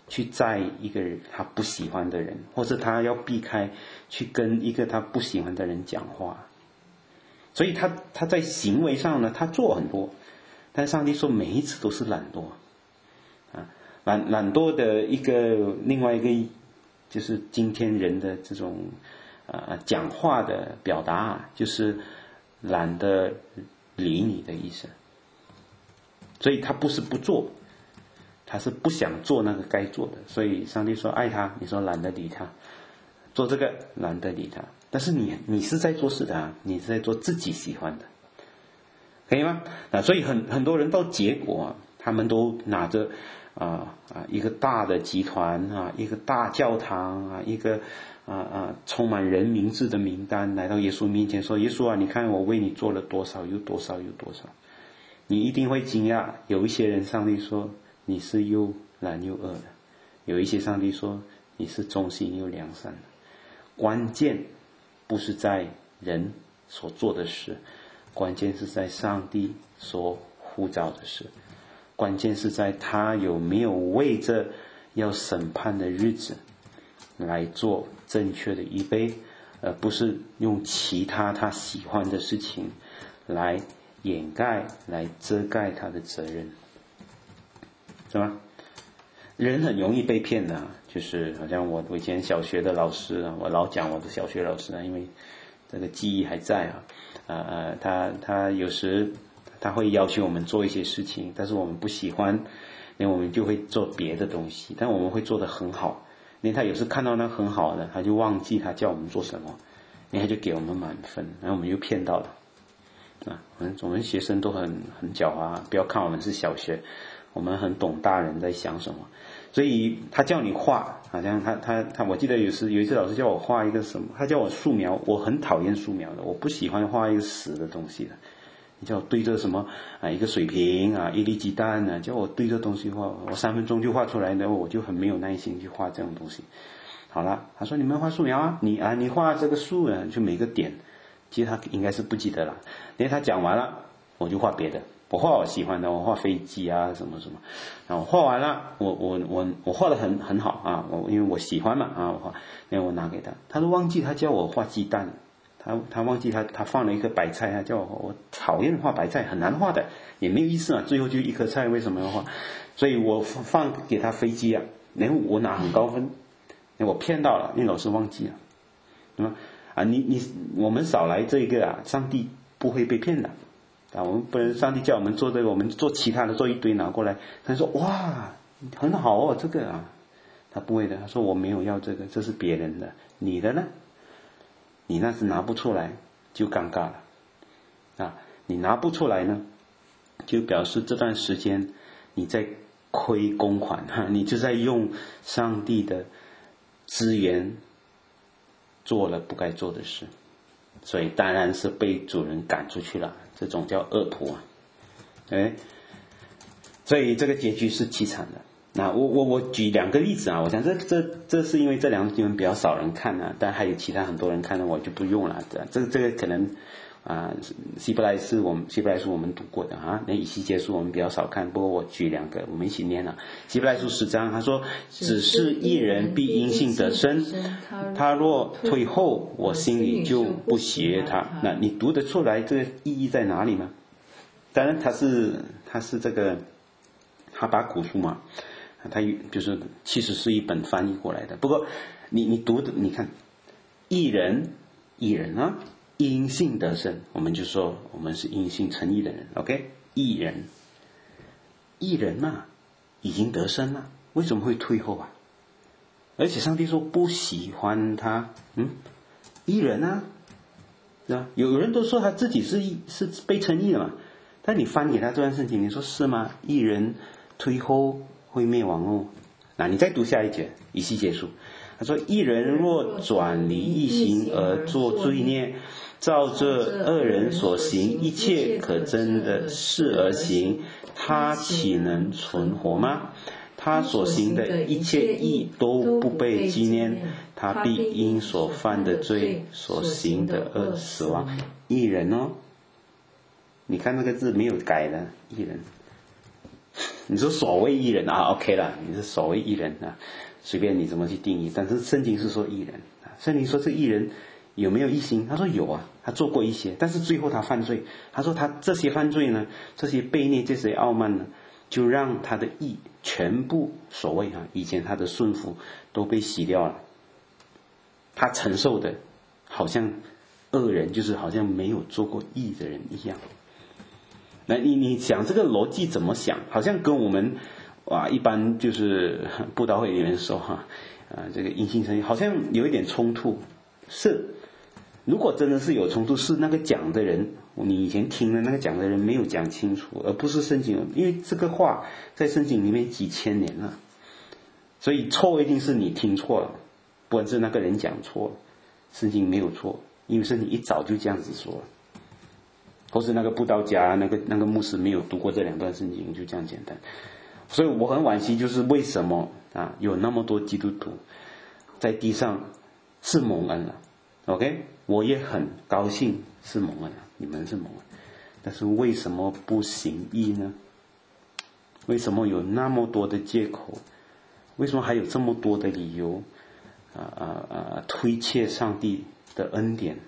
去在一个人他不喜欢的人，或者他要避开去跟一个他不喜欢的人讲话。所以他他在行为上呢，他做很多，但上帝说每一次都是懒惰啊，懒懒惰的一个另外一个就是今天人的这种呃讲话的表达，就是懒得理你的意思。所以他不是不做，他是不想做那个该做的。所以上帝说爱他，你说懒得理他，做这个懒得理他。但是你你是在做事的啊，你是在做自己喜欢的，可以吗？啊，所以很很多人到结果啊，他们都拿着啊啊一个大的集团啊，一个大教堂啊，一个啊啊充满人名字的名单来到耶稣面前说：耶稣啊，你看我为你做了多少，有多少，有多少。你一定会惊讶，有一些人上帝说你是又懒又恶的，有一些上帝说你是忠心又良善的。关键不是在人所做的事，关键是在上帝所呼召的事，关键是在他有没有为着要审判的日子来做正确的预备，而不是用其他他喜欢的事情来掩盖来遮盖他的责任，是吗？人很容易被骗的，就是好像我我以前小学的老师啊，我老讲我的小学老师啊，因为这个记忆还在啊，呃呃，他他有时他会要求我们做一些事情，但是我们不喜欢，那我们就会做别的东西，但我们会做得很好。因为他有时看到那很好的，他就忘记他叫我们做什么，然后他就给我们满分，然后我们就骗到了。啊，我们我们学生都很很狡猾，不要看我们是小学，我们很懂大人在想什么。所以他叫你画，好像他他他，我记得有时有一次老师叫我画一个什么，他叫我素描，我很讨厌素描的，我不喜欢画一个死的东西的。你叫我对着什么啊，一个水瓶啊，一粒鸡蛋啊，叫我对着东西画，我三分钟就画出来，然后我就很没有耐心去画这种东西。好了，他说你们画素描啊，你啊你画这个树啊，就每个点。其实他应该是不记得了，因为他讲完了，我就画别的。我画我喜欢的，我画飞机啊什么什么，然后画完了，我我我我画的很很好啊，我因为我喜欢嘛啊，我画，然后我拿给他，他都忘记他叫我画鸡蛋，他他忘记他他放了一颗白菜，他叫我我讨厌画白菜，很难画的，也没有意思啊，最后就一颗菜，为什么要画？所以我放给他飞机啊，然后我拿很高分，我骗到了，因为老师忘记了，对吧？啊，你你我们少来这个啊，上帝不会被骗的啊！我们不能，上帝叫我们做这个，我们做其他的，做一堆拿过来。他说哇，很好哦，这个啊，他不会的。他说我没有要这个，这是别人的，你的呢？你那是拿不出来，就尴尬了啊！你拿不出来呢，就表示这段时间你在亏公款哈，你就在用上帝的资源。做了不该做的事，所以当然是被主人赶出去了，这种叫恶仆啊，哎，所以这个结局是凄惨的。那我我我举两个例子啊，我想这这这是因为这两个新闻比较少人看啊，但还有其他很多人看的，我就不用了。这个这个可能啊，希伯来是我们希伯来书我们读过的啊，那以西结书我们比较少看，不过我举两个，我们一起念了。希伯来书十章，他说：“只是一人必因信得生，他若退后，我心里就不喜悦他。”那你读得出来这个意义在哪里吗？当然，他是他是这个哈巴谷书嘛，他就是其实是一本翻译过来的。不过你你读的，你看，一人一人啊。因信得生，我们就说我们是因信称义的人 ，OK？ 义人，义人啊，已经得生了，为什么会退后啊？而且上帝说不喜欢他，嗯，义人啊，是吧？有人都说他自己是是被称义的嘛，但你翻给他这段圣经，你说是吗？义人退后会灭亡哦。那你再读下一节，以西结书，他说：义人若转离义行而作罪孽。照这恶人所行一切可憎的事而行，他岂能存活吗？他所行的一切义都不被纪念，他必因所犯的罪所行的恶死亡。义人哦，你看那个字没有改的，义人你说所谓义人啊 ，OK 了，你是所谓义人啊，随便你怎么去定义。但是圣经是说义人啊，圣经说这义人有没有一心？他说有啊，他做过一些，但是最后他犯罪。他说他这些犯罪呢，这些悖逆，这些傲慢呢，就让他的义全部所谓啊，以前他的顺服都被洗掉了。他承受的好像恶人，就是好像没有做过义的人一样。那你你想这个逻辑怎么想？好像跟我们啊一般就是布道会里面说哈啊这个因信称义好像有一点冲突。是，如果真的是有冲突，是那个讲的人，你以前听的那个讲的人没有讲清楚，而不是圣经，因为这个话在圣经里面几千年了，所以错一定是你听错了，不然是那个人讲错了，圣经没有错，因为圣经一早就这样子说了。或是那个布道家那个那个牧师没有读过这两段圣经，就这样简单。所以我很惋惜，就是为什么啊有那么多基督徒在地上是蒙恩了 ，OK， 我也很高兴是蒙恩了，你们是蒙恩，但是为什么不行义呢？为什么有那么多的借口？为什么还有这么多的理由啊啊啊推卸上帝的恩典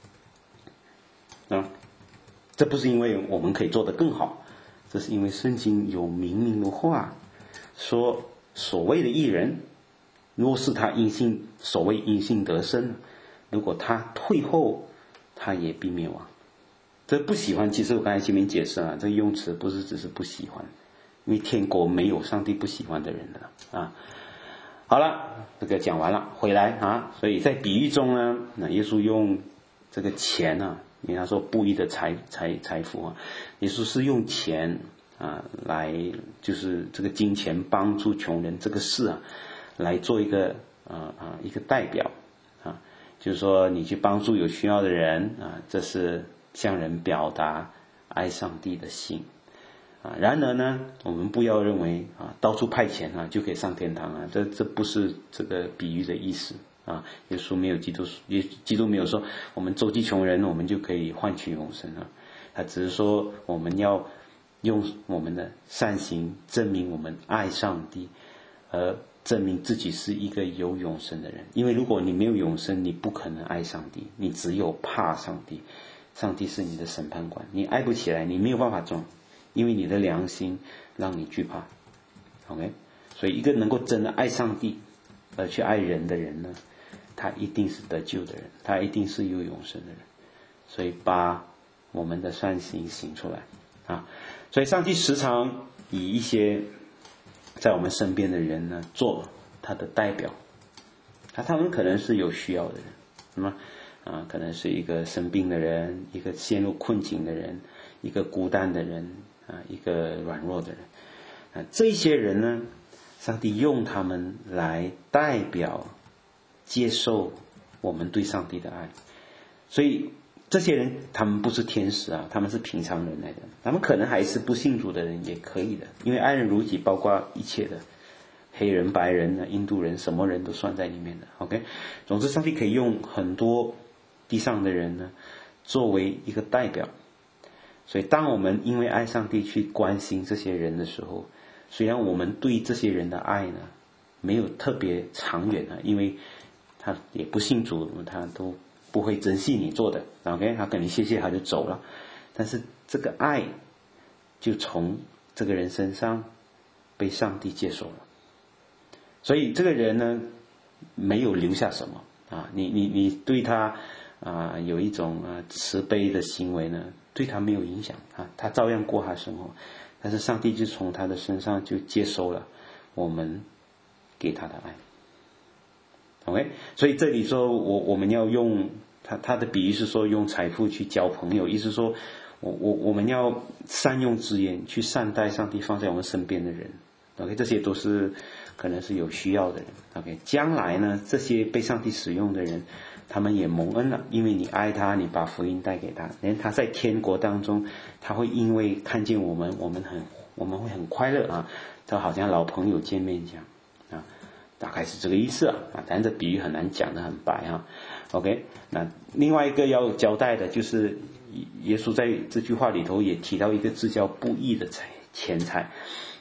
啊？这不是因为我们可以做得更好，这是因为圣经有明明的话说，所谓的义人，若是他因信所谓因信得生，如果他退后，他也必灭亡。这不喜欢，其实我刚才前面解释了，这个用词不是只是不喜欢，因为天国没有上帝不喜欢的人的啊。好了，这个讲完了，回来啊，所以在比喻中呢，那耶稣用这个钱啊，因为他说不义的财财财富啊，耶稣是用钱啊来，就是这个金钱帮助穷人这个事啊，来做一个啊啊一个代表啊，就是说你去帮助有需要的人啊，这是向人表达爱上帝的心啊。然而呢，我们不要认为啊到处派钱啊就可以上天堂啊，这这不是这个比喻的意思。啊，耶稣没有基督，耶基督没有说我们周济穷人，我们就可以换取永生啊。他只是说我们要用我们的善行证明我们爱上帝，而证明自己是一个有永生的人。因为如果你没有永生，你不可能爱上帝，你只有怕上帝。上帝是你的审判官，你爱不起来，你没有办法中，因为你的良心让你惧怕。OK， 所以一个能够真的爱上帝而去爱人的人呢，他一定是得救的人，他一定是有永生的人。所以把我们的善行行出来啊！所以上帝时常以一些在我们身边的人呢做他的代表，他他们可能是有需要的人，那么啊，可能是一个生病的人，一个陷入困境的人，一个孤单的人啊，一个软弱的人啊，这些人呢，上帝用他们来代表接受我们对上帝的爱。所以这些人他们不是天使啊，他们是平常人来的，他们可能还是不信主的人也可以的，因为爱人如己包括一切的，黑人白人印度人什么人都算在里面的。 OK， 总之上帝可以用很多地上的人呢作为一个代表。所以当我们因为爱上帝去关心这些人的时候，虽然我们对这些人的爱呢没有特别长远啊，因为他也不信主，他都不会珍惜你做的 OK， 他跟你谢谢他就走了，但是这个爱就从这个人身上被上帝接受了。所以这个人呢没有留下什么啊，你你你对他啊有一种啊慈悲的行为呢，对他没有影响啊，他照样过他生活，但是上帝就从他的身上就接收了我们给他的爱。OK， 所以这里说我我们要用他他的比喻是说用财富去交朋友，意思说我我我们要善用资源去善待上帝放在我们身边的人。OK， 这些都是可能是有需要的人。OK， 将来呢这些被上帝使用的人，他们也蒙恩了，因为你爱他，你把福音带给他，连他在天国当中，他会因为看见我们，我们很我们会很快乐啊，就好像老朋友见面一样啊，大概是这个意思啊。啊，但这比喻很难讲得很白啊。OK， 那另外一个要交代的就是耶稣在这句话里头也提到一个字叫不义的财钱财。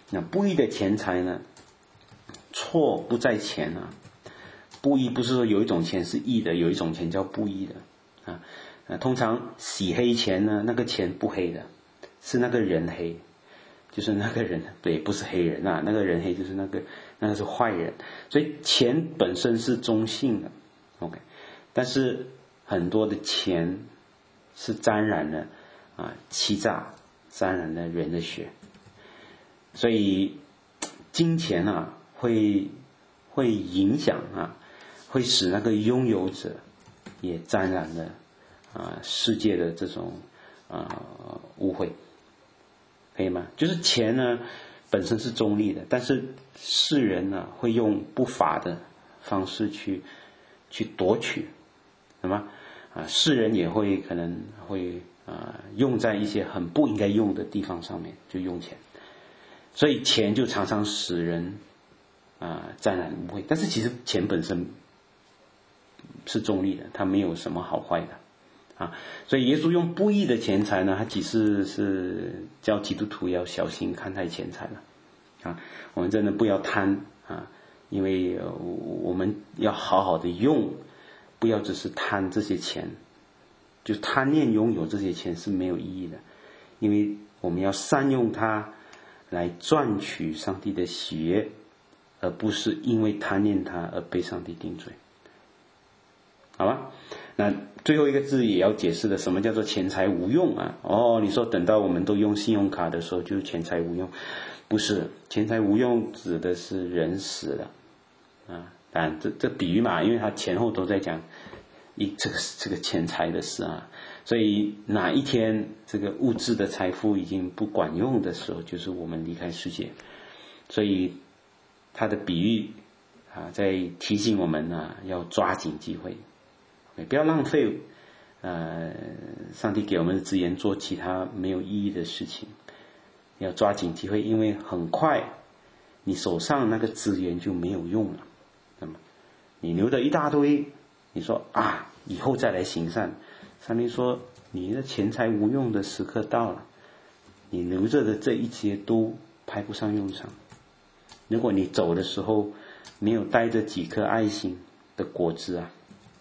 那不义的钱财呢，错不在钱啊，不义不是说有一种钱是义的，有一种钱叫不义的啊。啊，通常洗黑钱呢，那个钱不黑的，是那个人黑，就是那个人，对，不是黑人啊，那个人黑就是那个那个是坏人。所以钱本身是中性的 ，OK， 但是很多的钱是沾染了啊欺诈，沾染了人的血，所以金钱啊会会影响啊，会使那个拥有者也沾染了啊世界的这种啊污秽，可以吗？就是钱呢本身是中立的，但是世人呢会用不法的方式去去夺取，那么啊世人也会可能会啊用在一些很不应该用的地方上面，就用钱，所以钱就常常使人啊沾染污秽。但是其实钱本身是中立的，它没有什么好坏的啊，所以耶稣用不义的钱财呢，他其实是叫基督徒要小心看待钱财了啊。我们真的不要贪啊，因为我们要好好的用，不要只是贪这些钱，就贪念拥有这些钱是没有意义的，因为我们要善用它来赚取上帝的喜悦，而不是因为贪念它而被上帝定罪，好吧？那最后一个字也要解释的，什么叫做钱财无用啊？哦，你说等到我们都用信用卡的时候就是钱财无用，不是，钱财无用指的是人死了啊。当然这这比喻嘛，因为它前后都在讲一这个这个钱财的事啊，所以哪一天这个物质的财富已经不管用的时候，就是我们离开世界。所以它的比喻啊，在提醒我们啊，要抓紧机会。不要浪费呃，上帝给我们的资源做其他没有意义的事情，要抓紧机会，因为很快你手上那个资源就没有用了。那么你留的一大堆，你说啊以后再来行善，上帝说你的钱财无用的时刻到了，你留着的这一些都派不上用场。如果你走的时候没有带着几颗爱心的果子啊，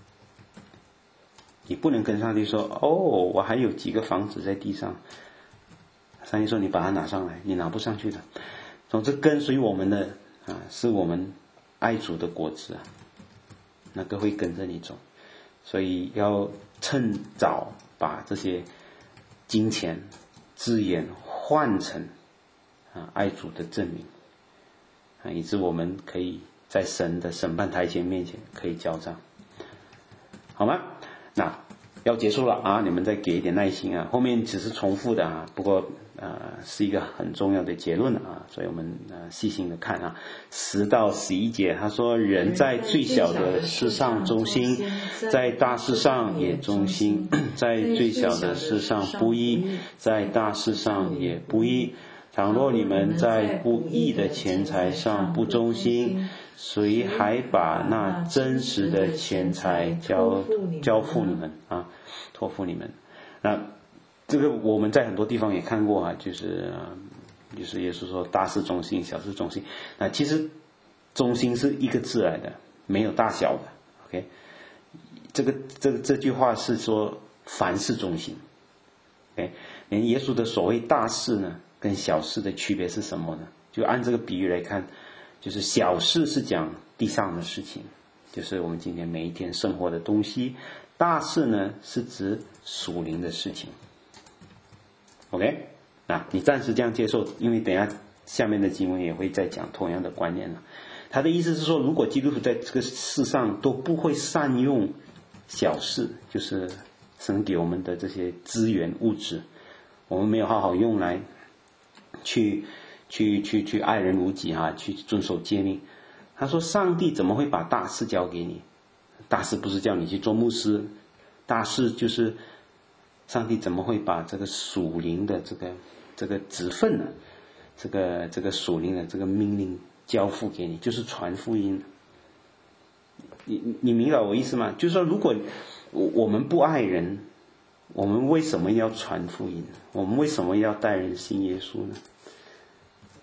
你不能跟上帝说哦，我还有几个房子在地上，上帝说你把它拿上来，你拿不上去的。总之跟随我们的啊，是我们爱主的果子啊，那个会跟着你走。所以要趁早把这些金钱资源换成啊爱主的证明啊，以致我们可以在神的审判台前面前可以交账，好吗？那要结束了啊，你们再给一点耐心啊，后面只是重复的啊，不过呃是一个很重要的结论啊，所以我们呃细心的看啊，十到十一节他说，人在最小的事上忠心，在大事上也忠心，在最小的事上不义，在大事上也不义。倘若你们在不义的钱财上不忠心，谁还把那真实的钱财交交付你们啊？托付你们？那这个我们在很多地方也看过啊，就是就是耶稣说大事忠心，小事忠心。那其实忠心是一个字来的，没有大小的。OK， 这个这个这句话是说凡事忠心。OK， 连耶稣的所谓大事呢，跟小事的区别是什么呢？就按这个比喻来看，就是小事是讲地上的事情，就是我们今天每一天生活的东西，大事呢是指属灵的事情。 OK， 那你暂时这样接受，因为等一下下面的经文也会再讲同样的观念了。他的意思是说，如果基督徒在这个世上都不会善用小事，就是神给我们的这些资源物质，我们没有好好用来去去去去爱人如己啊，去遵守诫命。他说上帝怎么会把大事交给你？大事不是叫你去做牧师，大事就是上帝怎么会把这个属灵的这个这个职分呢，这个这个属灵的这个命令交付给你，就是传福音。你你明白我意思吗？就是说如果我们不爱人，我们为什么要传福音？我们为什么要带人信耶稣呢？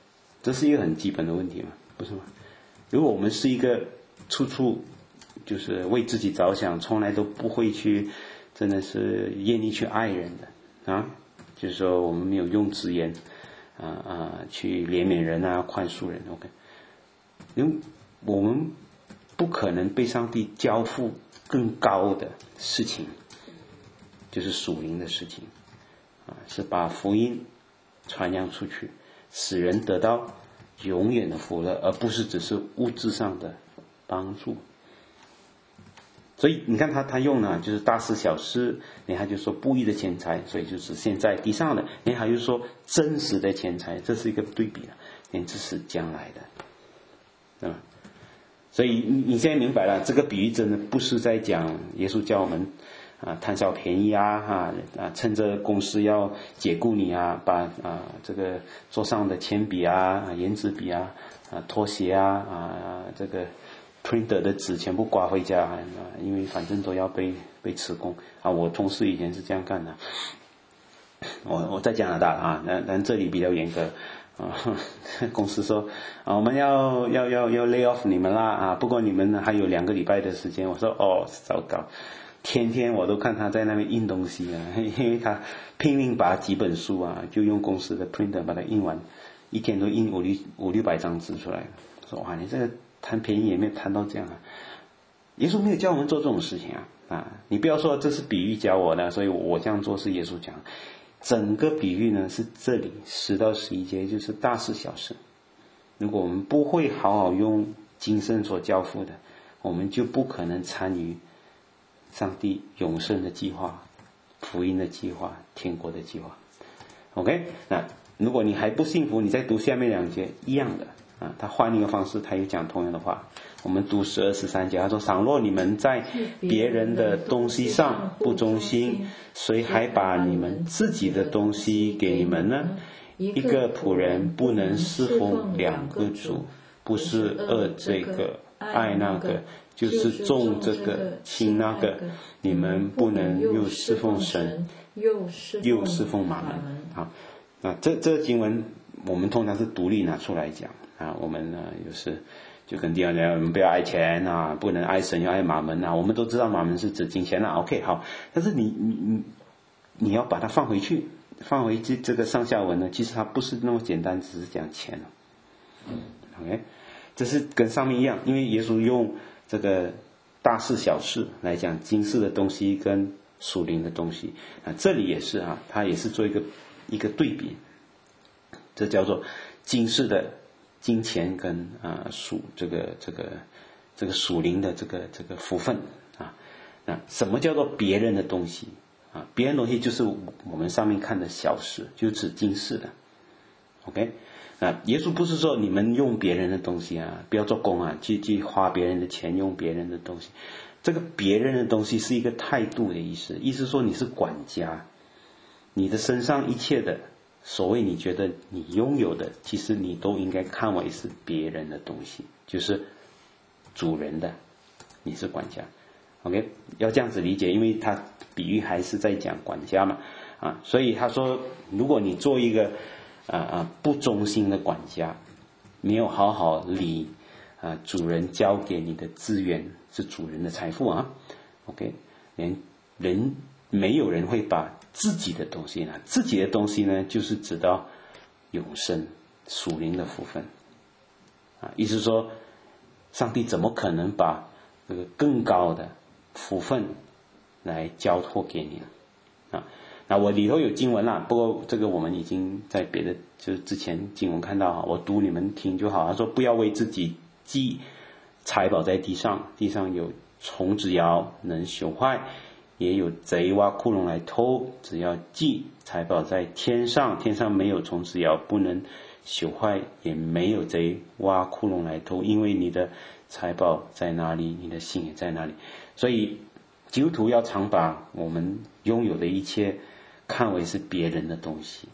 这是一个很基本的问题嘛，不是吗？如果我们是一个处处就是为自己着想，从来都不会去真的是愿意去爱人的啊，就是说我们没有用字眼啊啊去怜悯人啊，宽恕人 ，OK， 因为我们不可能被上帝交付更高的事情，就是属灵的事情啊，是把福音传扬出去，使人得到永远的福乐，而不是只是物质上的帮助。所以你看他他用呢，就是大事小事，你还就说不义的钱财，所以就是现在地上的，你还就说真实的钱财，这是一个对比了，你这是将来的，啊，所以你你现在明白了，这个比喻真的不是在讲耶稣叫我们啊贪小便宜啊哈啊，趁着公司要解雇你啊，把啊这个桌上的铅笔啊、圆珠笔啊、啊拖鞋啊啊这个 printer 的纸全部刮回家啊，因为反正都要被被辞工啊。我同事以前是这样干的，我我在加拿大啊，但但这里比较严格。啊，公司说啊，我们要要要要 lay off 你们啦啊！不过你们还有两个礼拜的时间。我说哦，糟糕，天天我都看他在那边印东西啊，因为他拼命把几本书啊，就用公司的 printer 把它印完，一天都印五六五六百张纸出来。说哇，你这个贪便宜也没有贪到这样啊！耶稣没有教我们做这种事情啊啊！你不要说这是比喻教我的，所以我这样做是耶稣讲。整个比喻呢是这里十到十一节，就是大事小事。如果我们不会好好用今生所交付的，我们就不可能参与上帝永生的计划、福音的计划、天国的计划。OK， 那如果你还不信服，你再读下面两节一样的啊，他换一个方式，他又讲同样的话。我们读十二十三节，他说：“倘若你们在别人的东西上不忠心，谁还把你们自己的东西给你们呢？一个仆人不能侍奉两个主，不是恶这个爱那个，就是重这个轻那个。你们不能又侍奉神，又侍奉马门。”好，那这这经文我们通常是独立拿出来讲啊，我们呢就是。就跟弟兄讲，我们不要爱钱啊，不能爱神，要爱马门啊。我们都知道马门是指金钱啊 ，OK 好。但是你你你你要把它放回去，放回这这个上下文呢，其实它不是那么简单，只是讲钱了。OK， 这是跟上面一样，因为耶稣用这个大事小事来讲今世的东西跟属灵的东西啊，这里也是啊，他也是做一个一个对比，这叫做今世的。金钱跟啊属这个这个这个属灵的这个这个福分啊，那什么叫做别人的东西啊？别人的东西就是我们上面看的小事，就指今世的。OK， 那耶稣不是说你们用别人的东西啊，不要做工啊，去去花别人的钱，用别人的东西。这个别人的东西是一个态度的意思，意思说你是管家，你的身上一切的。所谓你觉得你拥有的，其实你都应该看为是别人的东西，就是主人的，你是管家 OK， 要这样子理解，因为他比喻还是在讲管家嘛啊，所以他说如果你做一个啊啊不忠心的管家，没有好好理啊主人交给你的资源，是主人的财富啊 OK， 连人没有人会把自己的东西呢，自己的东西呢，就是指到永生属灵的福分啊，意思说，上帝怎么可能把这个更高的福分来交托给你呢？啊，那我里头有经文啦，不过这个我们已经在别的就是之前经文看到，我读你们听就好。他说不要为自己积财宝在地上，地上有虫子咬，能朽坏。也有贼挖窟窿来偷，只要记财宝在天上，天上没有虫子咬，不能朽坏，也没有贼挖窟窿来偷，因为你的财宝在哪里，你的心也在哪里。所以基督徒要常把我们拥有的一切看为是别人的东西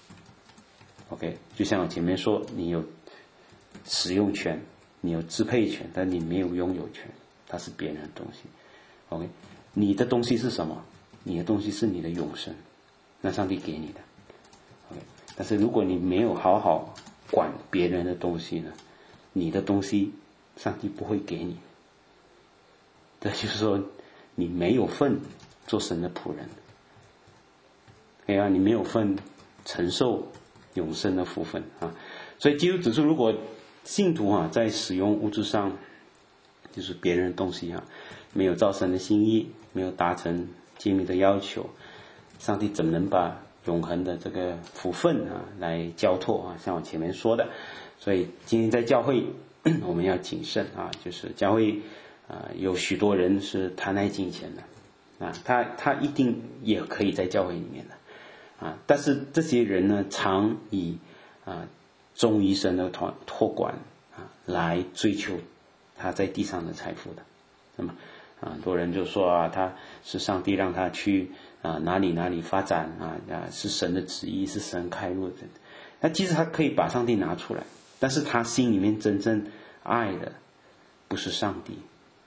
OK， 就像我前面说，你有使用权，你有支配权，但你没有拥有权，它是别人的东西 OK，你的东西是什么？你的东西是你的永生，那上帝给你的。Okay， 但是如果你没有好好管别人的东西呢，你的东西上帝不会给你。这就是说你没有份做神的仆人，对啊，你没有份承受永生的福分啊。所以基督指出，如果信徒啊在使用物质上，就是别人的东西啊，没有照神的心意，没有达成诫命的要求，上帝怎么能把永恒的这个福分啊来交托啊？像我前面说的，所以今天在教会我们要谨慎啊，就是教会啊有许多人是贪爱金钱的啊，他他一定也可以在教会里面的啊，但是这些人呢，常以啊忠于神的托托管啊来追求他在地上的财富的。那么啊，很多人就说啊，他是上帝让他去啊哪里哪里发展啊啊，是神的旨意，是神开路的。那其实他可以把上帝拿出来，但是他心里面真正爱的不是上帝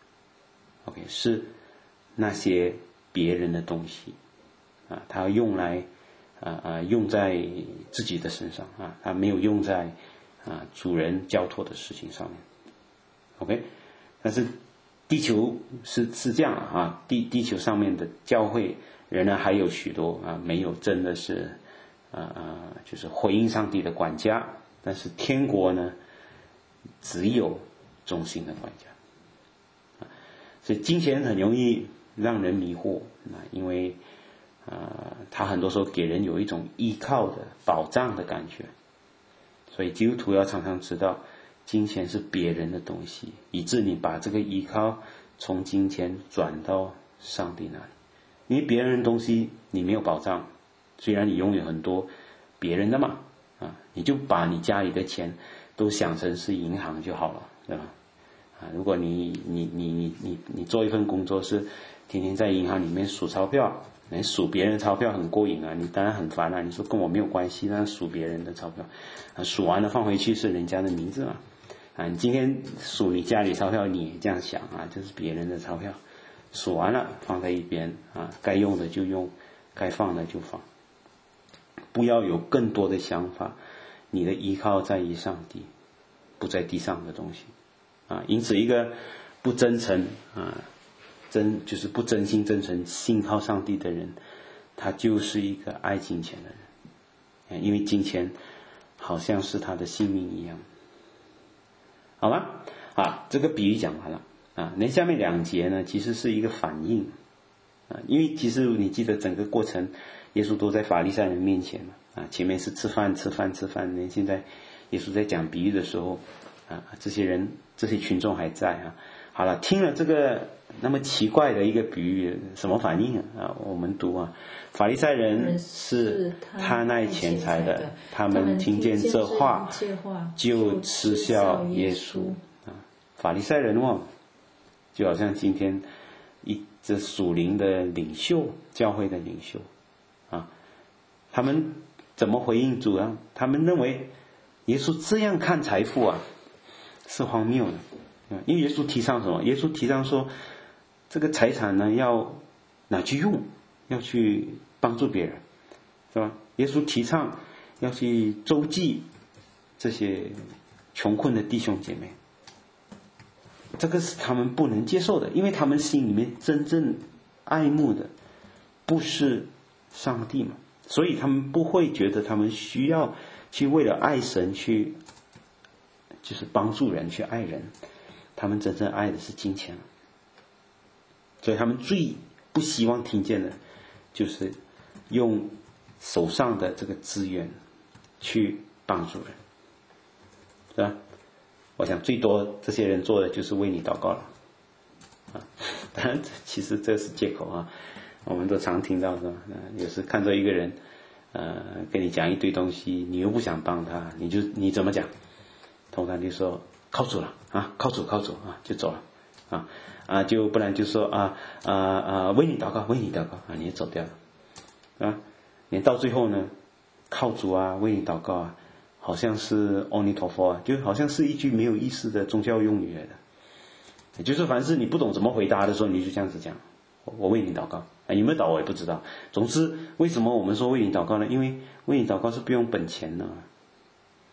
，OK， 是那些别人的东西啊，他要用来啊啊用在自己的身上啊，他没有用在啊主人交托的事情上面 ，OK， 但是地球是是这样啊，地地球上面的教会仍然还有许多啊没有真的是啊啊就是回应上帝的管家，但是天国呢只有忠心的管家，啊，所以金钱很容易让人迷惑啊，因为啊他很多时候给人有一种依靠的保障的感觉，所以基督徒要常常知道，金钱是别人的东西，以致你把这个依靠从金钱转到上帝那里。因为别人的东西你没有保障，虽然你拥有很多别人的嘛，啊，你就把你家里的钱都想成是银行就好了，对吧？啊，如果你你你你你你做一份工作是天天在银行里面数钞票，你数别人的钞票很过瘾啊，你当然很烦啊，你说跟我没有关系，那数别人的钞票，啊，数完了放回去是人家的名字嘛。啊，你今天数你家里钞票，你也这样想啊，这是别人的钞票，数完了放在一边啊，该用的就用，该放的就放，不要有更多的想法，你的依靠在于上帝，不在地上的东西啊。因此，一个不真诚啊，真就是不真心真诚信靠上帝的人，他就是一个爱金钱的人，因为金钱好像是他的性命一样。好吗？啊，这个比喻讲完了啊。那下面两节呢，其实是一个反应啊，因为其实你记得整个过程，耶稣都在法利赛人面前嘛啊，前面是吃饭吃饭吃饭，那现在耶稣在讲比喻的时候啊，这些人这些群众还在啊。好了，听了这个那么奇怪的一个比喻，什么反应啊？啊，我们读啊，法利赛人是贪爱钱财的，他们听见这话就嗤笑耶稣啊。法利赛人哦，就好像今天一这属灵的领袖，教会的领袖啊，他们怎么回应主啊？他们认为耶稣这样看财富啊，是荒谬的。因为耶稣提倡什么？耶稣提倡说，这个财产呢要拿去用，要去帮助别人，是吧？耶稣提倡要去周济这些穷困的弟兄姐妹，这个是他们不能接受的，因为他们心里面真正爱慕的不是上帝嘛，所以他们不会觉得他们需要去为了爱神去，就是帮助人去爱人。他们真正爱的是金钱，所以他们最不希望听见的就是用手上的这个资源去帮助人，是吧？我想最多这些人做的就是为你祷告了啊，当然其实这是借口啊，我们都常听到是吧？有时看到一个人呃跟你讲一堆东西，你又不想帮他，你就你怎么讲？通常就说靠主了啊，靠主靠主啊，就走了啊啊，就不然就说啊啊啊，为你祷告，为你祷告啊，你也走掉了啊。你到最后呢，靠主啊，为你祷告啊，好像是阿弥陀佛啊，就好像是一句没有意思的宗教用语来的。也就是凡是你不懂怎么回答的时候，你就这样子讲，我为你祷告啊，有没有祷我也不知道。总之，为什么我们说为你祷告呢？因为为你祷告是不用本钱的，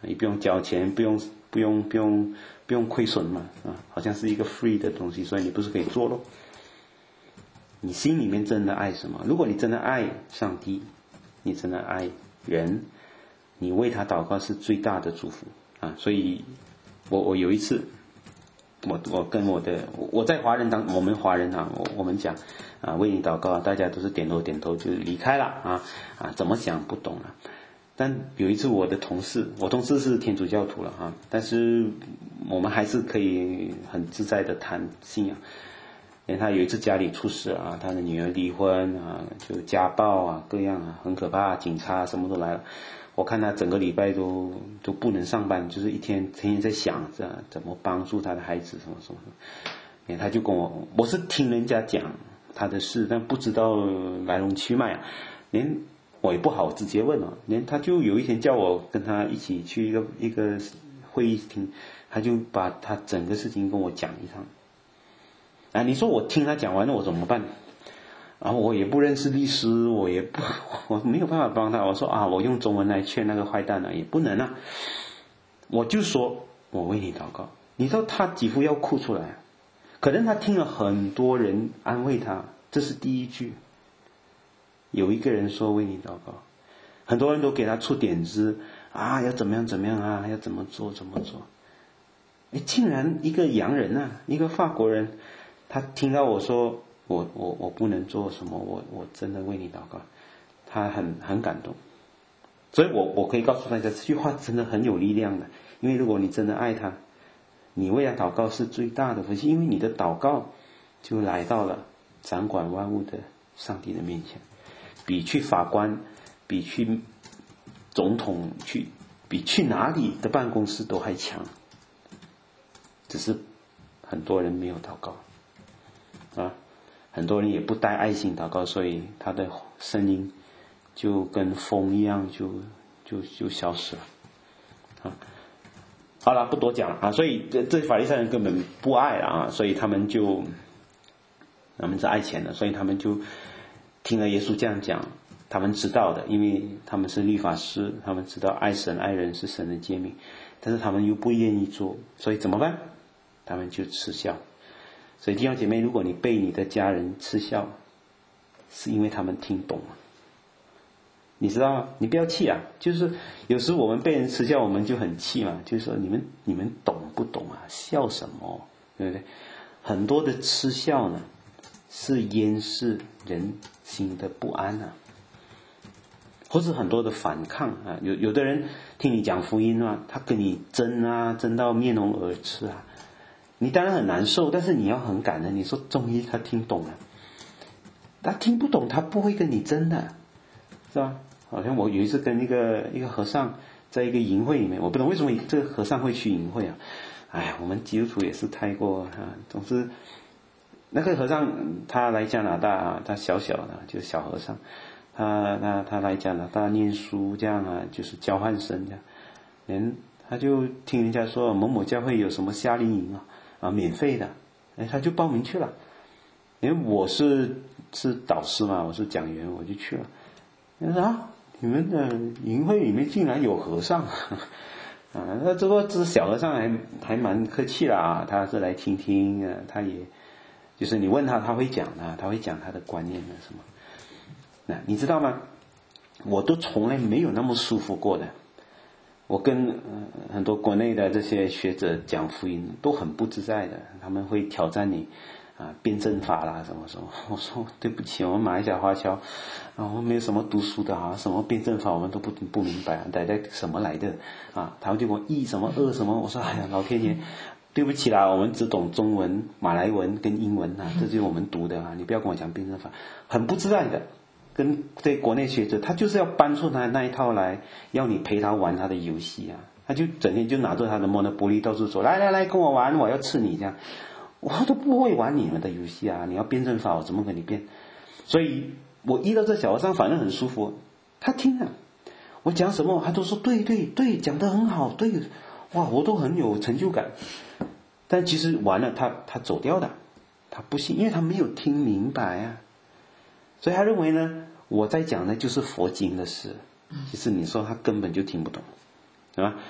也不用交钱，不用不用不用不用亏损嘛，啊，好像是一个 free 的东西，所以你不是可以做咯？你心里面真的爱什么？如果你真的爱上帝，你真的爱人，你为他祷告是最大的祝福啊！所以我我有一次，我我跟我的我在华人当我们华人啊，我我们讲啊为你祷告，大家都是点头点头就离开了啊啊，怎么讲不懂了。但有一次我的同事，我同事是天主教徒了哈，但是我们还是可以很自在的谈信仰。因为他有一次家里出事啊，他的女儿离婚啊，就家暴啊，各样啊，很可怕，警察什么都来了。我看他整个礼拜都都不能上班，就是一天天天在想着怎么帮助他的孩子什么什么什么。因为他就跟我，我是听人家讲他的事，但不知道来龙去脉啊，连我也不好直接问啊，连他就有一天叫我跟他一起去一个一个会议厅，他就把他整个事情跟我讲一趟。啊，你说我听他讲完了我怎么办？然后我也不认识律师，我也不，我没有办法帮他。我说啊，我用中文来劝那个坏蛋啊，也不能啊。我就说我为你祷告，你知道他几乎要哭出来，可能他听了很多人安慰他，这是第一句。有一个人说为你祷告，很多人都给他出点子啊，要怎么样怎么样啊，要怎么做怎么做。哎，竟然一个洋人啊，一个法国人。他听到我说我我我不能做什么，我我真的为你祷告，他很很感动。所以我我可以告诉大家，这句话真的很有力量的。因为如果你真的爱他，你为他祷告是最大的福气，因为你的祷告就来到了掌管万物的上帝的面前，比去法官，比去总统，去比去哪里的办公室都还强。只是很多人没有祷告啊，很多人也不带爱心祷告，所以他的声音就跟风一样，就就就消失了啊。好了，不多讲了啊。所以这这法利赛人根本不爱了啊，所以他们就他们是爱钱的，所以他们就听了耶稣这样讲，他们知道的，因为他们是律法师，他们知道爱神爱人是神的诫命，但是他们又不愿意做，所以怎么办？他们就嗤笑。所以弟兄姐妹，如果你被你的家人嗤笑，是因为他们听懂了，你知道吗？你不要气啊，就是有时我们被人嗤笑，我们就很气嘛，就是说你们你们懂不懂啊？笑什么？对不对？很多的嗤笑呢，是掩饰人心的不安啊，或是很多的反抗啊。有有的人听你讲福音啊，他跟你争啊，争到面红耳赤啊。你当然很难受，但是你要很感恩。你说终于他听懂了，他听不懂他不会跟你争的，是吧？好像我有一次跟一个一个和尚在一个营会里面，我不懂为什么这个和尚会去营会啊。哎呀，我们基督徒也是太过啊，总是那个和尚他来加拿大啊，他小小的就是小和尚，他他他来加拿大念书这样啊，就是交换生这样，人他就听人家说某某教会有什么夏令营啊。啊，免费的，哎，他就报名去了。因为我是是导师嘛，我是讲员，我就去了。他说啊，你们的营会里面竟然有和尚啊！那这个这小和尚还还蛮客气啦啊，他是来听听啊，他也就是你问他，他会讲啊，他会讲他的观念啊什么。那你知道吗？我都从来没有那么舒服过的。我跟、呃、很多国内的这些学者讲福音都很不自在的，他们会挑战你啊，辩证法啦什么什么。我说对不起，我们马来西亚华侨啊，我们没有什么读书的啊，什么辩证法我们都不不明白啊，大家什么来的啊？他们就问一什么二什么，我说哎呀，老天爷，对不起啦，我们只懂中文、马来文跟英文啊，这就是我们读的啊，你不要跟我讲辩证法，很不自在的。跟对国内学者，他就是要搬出他那一套来，要你陪他玩他的游戏啊！他就整天就拿着他的摩托罗拉到处走，来来来，跟我玩，我要吃你这样。我都不会玩你们的游戏啊！你要辩证法，我怎么跟你辩？所以我遇到这小和尚，反正很舒服，他听了我讲什么，他都说对对对，讲得很好，对，哇，我都很有成就感。但其实完了，他他走掉的，他不信，因为他没有听明白啊。所以他认为呢，我在讲的就是佛经的事，其实你说他根本就听不懂，对吧？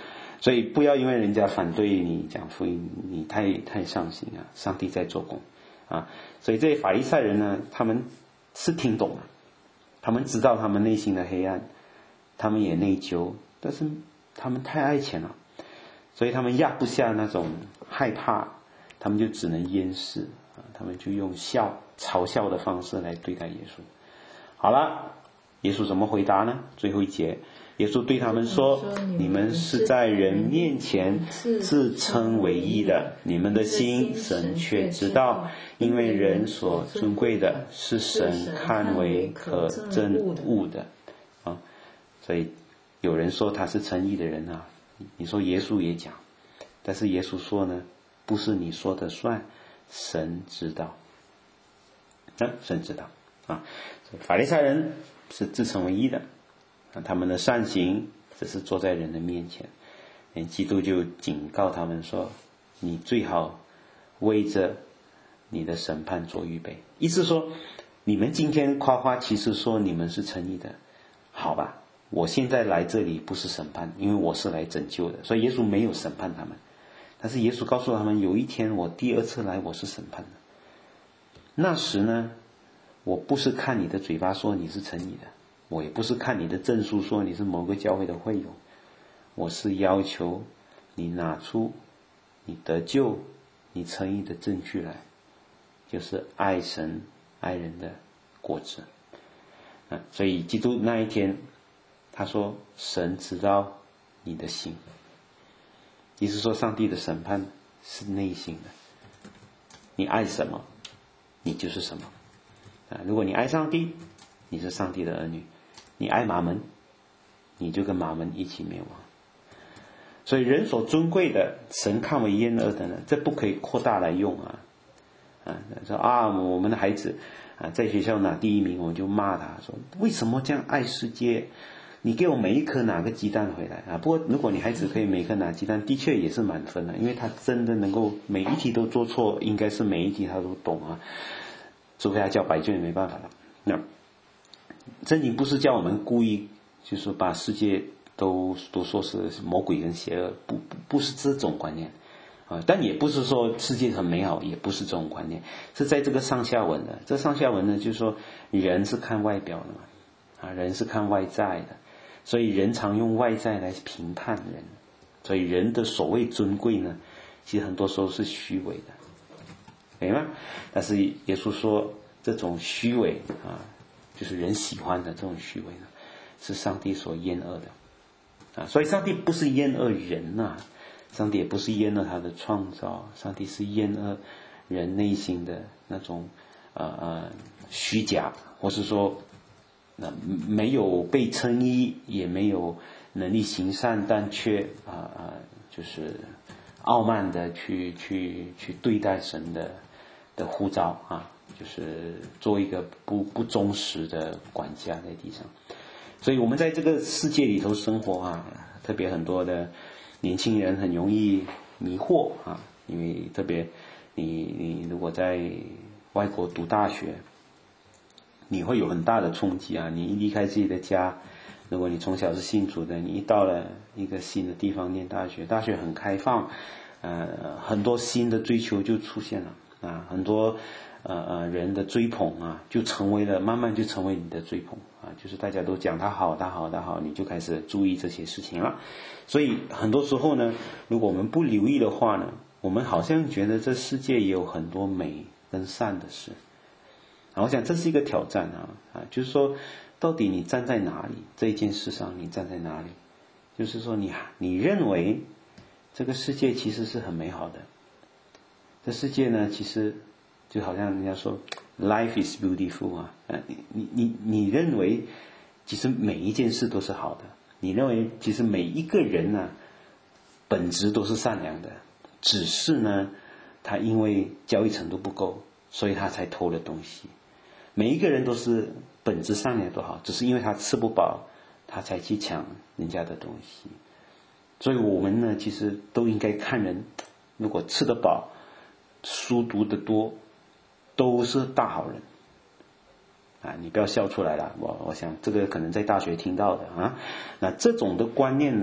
所以不要因为人家反对你讲福音，你太太上心啊，上帝在做工啊。所以这些法利赛人呢，他们是听懂了，他们知道他们内心的黑暗，他们也内疚，但是他们太爱钱了，所以他们压不下那种害怕，他们就只能掩饰啊，他们就用笑嘲笑的方式来对待耶稣。好了，耶稣怎么回答呢？最后一节，耶稣对他们说，你们是在人面前自称为义的，你们的心神却知道，因为人所尊贵的是神看为可憎恶的啊。所以有人说他是称义的人啊，你说耶稣也讲，但是耶稣说呢，不是你说的算，神知道啊，神知道啊。法利赛人是自称为义的，他们的善行只是坐在人的面前，基督就警告他们说，你最好为着你的审判做预备。意思说，你们今天夸夸其词说你们是称义的，好吧，我现在来这里不是审判，因为我是来拯救的，所以耶稣没有审判他们。但是耶稣告诉他们，有一天我第二次来，我是审判的。那时呢，我不是看你的嘴巴说你是称义的，我也不是看你的证书说你是某个教会的会友，我是要求你拿出你得救你称义的证据来，就是爱神爱人的果子啊。所以基督那一天他说，神知道你的心，意思说上帝的审判是内心的，你爱什么你就是什么啊。如果你爱上帝，你是上帝的儿女，你爱马门，你就跟马门一起灭亡。所以人所尊贵的，神看为厌恶的呢，这不可以扩大来用啊啊，说啊，我们的孩子啊，在学校拿第一名，我们就骂他说，为什么这样爱世界？你给我每一颗拿个鸡蛋回来啊！不过如果你孩子可以每一颗拿鸡蛋，的确也是满分了，因为他真的能够每一题都做错，应该是每一题他都懂啊，除非他交白卷也没办法了。那圣经不是叫我们故意就是把世界都都说是魔鬼跟邪恶，不不不是这种观念啊，但也不是说世界很美好，也不是这种观念，是在这个上下文的。这上下文呢，就是说人是看外表的嘛，啊，人是看外在的。所以人常用外在来评判人，所以人的所谓尊贵呢，其实很多时候是虚伪的，明白吗？但是耶稣说，这种虚伪啊，就是人喜欢的这种虚伪呢，是上帝所厌恶的啊。所以上帝不是厌恶人呐、啊，上帝也不是厌恶他的创造，上帝是厌恶人内心的那种呃呃虚假，或是说那没有被称义，也没有能力行善，但却啊啊、呃、就是傲慢的去去去对待神的的呼召啊，就是做一个不不忠实的管家在地上。所以我们在这个世界里头生活啊，特别很多的年轻人很容易迷惑啊，因为特别你你如果在外国读大学，你会有很大的冲击啊！你一离开自己的家，如果你从小是信主的，你一到了一个新的地方念大学，大学很开放，呃，很多新的追求就出现了啊，很多呃呃人的追捧啊，就成为了慢慢就成为你的追捧啊，就是大家都讲他好，他好，他好，你就开始注意这些事情了。所以很多时候呢，如果我们不留意的话呢，我们好像觉得这世界也有很多美跟善的事。我想这是一个挑战啊啊，就是说，到底你站在哪里？这一件事上你站在哪里？就是说你，你你认为这个世界其实是很美好的。这世界呢，其实就好像人家说 ，life is beautiful 啊，啊你你你你认为其实每一件事都是好的，你认为其实每一个人呢、啊，本质都是善良的，只是呢，他因为教育程度不够，所以他才偷了东西。每一个人都是本质善良都好，只是因为他吃不饱，他才去抢人家的东西。所以我们呢，其实都应该看人，如果吃得饱，书读得多，都是大好人啊！你不要笑出来了，我我想这个可能在大学听到的啊。那这种的观念呢，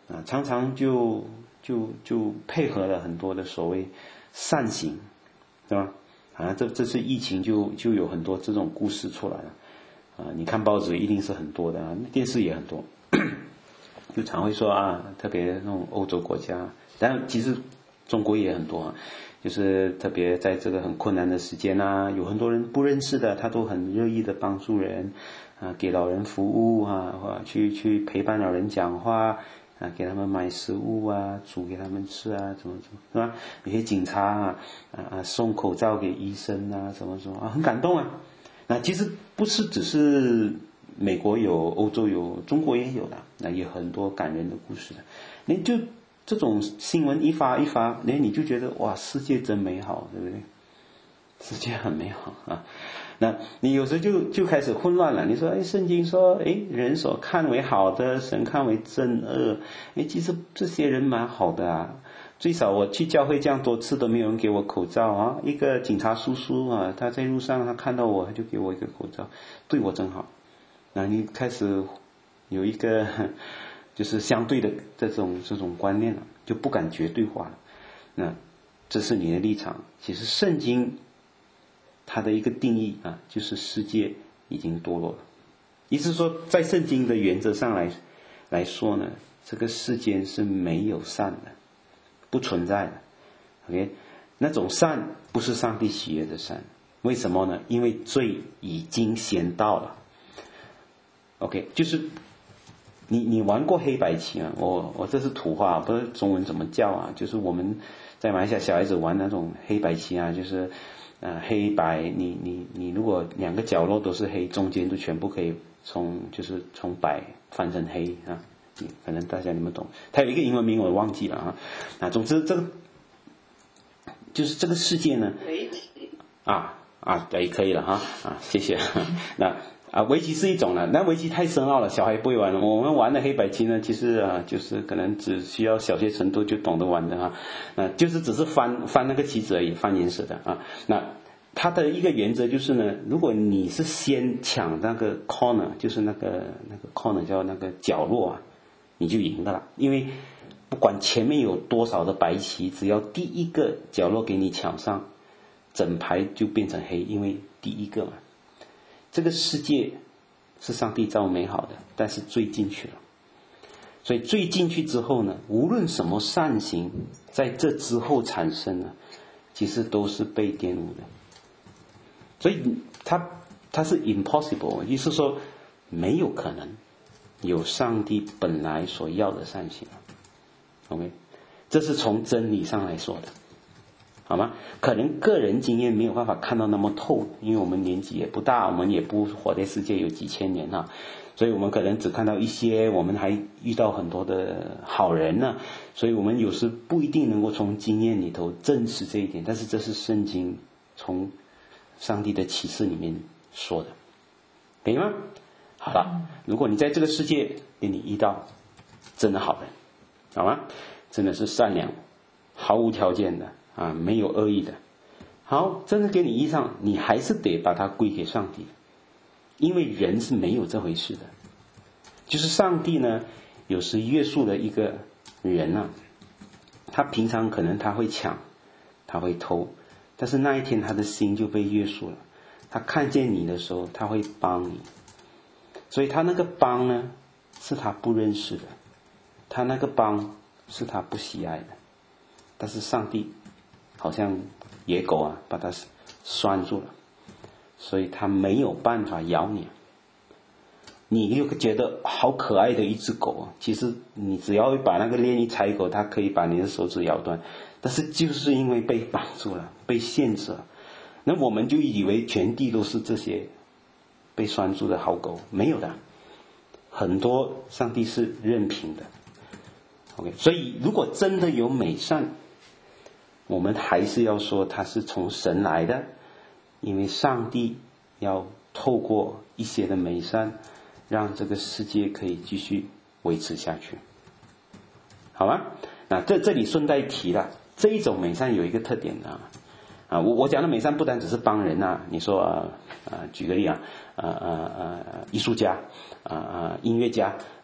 啊，常常就就就配合了很多的所谓善行，对吧？啊，这这次疫情就就有很多这种故事出来了，啊，你看报纸一定是很多的啊，电视也很多，就常会说啊，特别那种欧洲国家，当然其实中国也很多啊，就是特别在这个很困难的时间啊，有很多人不认识的，他都很乐意的帮助人啊，给老人服务啊，或去去陪伴老人讲话。啊，给他们买食物啊，煮给他们吃啊，怎么怎么，是吧？有些警察啊，啊啊送口罩给医生啊，怎么怎么啊，很感动啊。那其实不是只是美国有，欧洲有，中国也有的，那有很多感人的故事的。你就这种新闻一发一发，那你就觉得哇，世界真美好，对不对？世界很美好啊。那你有时候就就开始混乱了。你说，哎，圣经说，哎，人所看为好的，神看为正恶。哎，其实这些人蛮好的啊。最少我去教会这样多次都没有人给我口罩啊。一个警察叔叔啊，他在路上他看到我，他就给我一个口罩，对我真好。那你开始有一个就是相对的这种这种观念了，就不敢绝对化了。那这是你的立场。其实圣经它的一个定义啊，就是世界已经堕落了。意思是说，在圣经的原则上来来说呢，这个世间是没有善的，不存在的。OK， 那种善不是上帝喜悦的善，为什么呢？因为罪已经先到了。OK， 就是你你玩过黑白棋啊？我我这是土话，不知道中文怎么叫啊？就是我们在马来西亚小孩子玩那种黑白棋啊，就是。呃，黑白，你你你，如果两个角落都是黑，中间都全部可以从就是从白翻成黑啊，可能大家你们懂。它有一个英文名我忘记了啊。啊，总之这个就是这个世界呢，啊啊，对，可以了哈啊，谢谢。那啊，围棋是一种了，那围棋太深奥了，小孩不会玩了。我们玩的黑白棋呢，其实啊，就是可能只需要小学程度就懂得玩的哈，啊，就是只是翻翻那个棋子而已，翻颜色的啊。那它的一个原则就是呢，如果你是先抢那个 corner， 就是那个那个 corner 叫那个角落啊，你就赢的了，因为不管前面有多少的白棋，只要第一个角落给你抢上，整排就变成黑，因为第一个嘛。这个世界是上帝造美好的，但是罪进去了，所以罪进去之后呢，无论什么善行在这之后产生呢，其实都是被玷污的。所以它它是 impossible， 意思说没有可能有上帝本来所要的善行。OK， 这是从真理上来说的。好吗？可能个人经验没有办法看到那么透，因为我们年纪也不大，我们也不活在世界有几千年啊，所以我们可能只看到一些，我们还遇到很多的好人呢，所以我们有时不一定能够从经验里头证实这一点，但是这是圣经从上帝的启示里面说的，可以吗？好了，如果你在这个世界给你遇到真的好人，好吗？真的是善良，毫无条件的啊，没有恶意的，好，真的给你依上，你还是得把它归给上帝，因为人是没有这回事的。就是上帝呢，有时约束了一个人啊，他平常可能他会抢，他会偷，但是那一天他的心就被约束了。他看见你的时候，他会帮你，所以他那个帮呢，是他不认识的，他那个帮是他不喜爱的，但是上帝好像野狗啊，把它拴住了，所以它没有办法咬你。你又觉得好可爱的一只狗啊，其实你只要把那个链一踩狗，它可以把你的手指咬断，但是就是因为被绑住了，被限制了，那我们就以为全地都是这些被拴住的好狗，没有的，很多上帝是任凭的。OK， 所以如果真的有美善，我们还是要说它是从神来的，因为上帝要透过一些的美善，让这个世界可以继续维持下去，好吗？那这这里顺带提了，这一种美善有一个特点啊，啊，我我讲的美善不单只是帮人啊，你说啊，啊举个例啊，啊啊啊，艺术家，啊啊音乐家，啊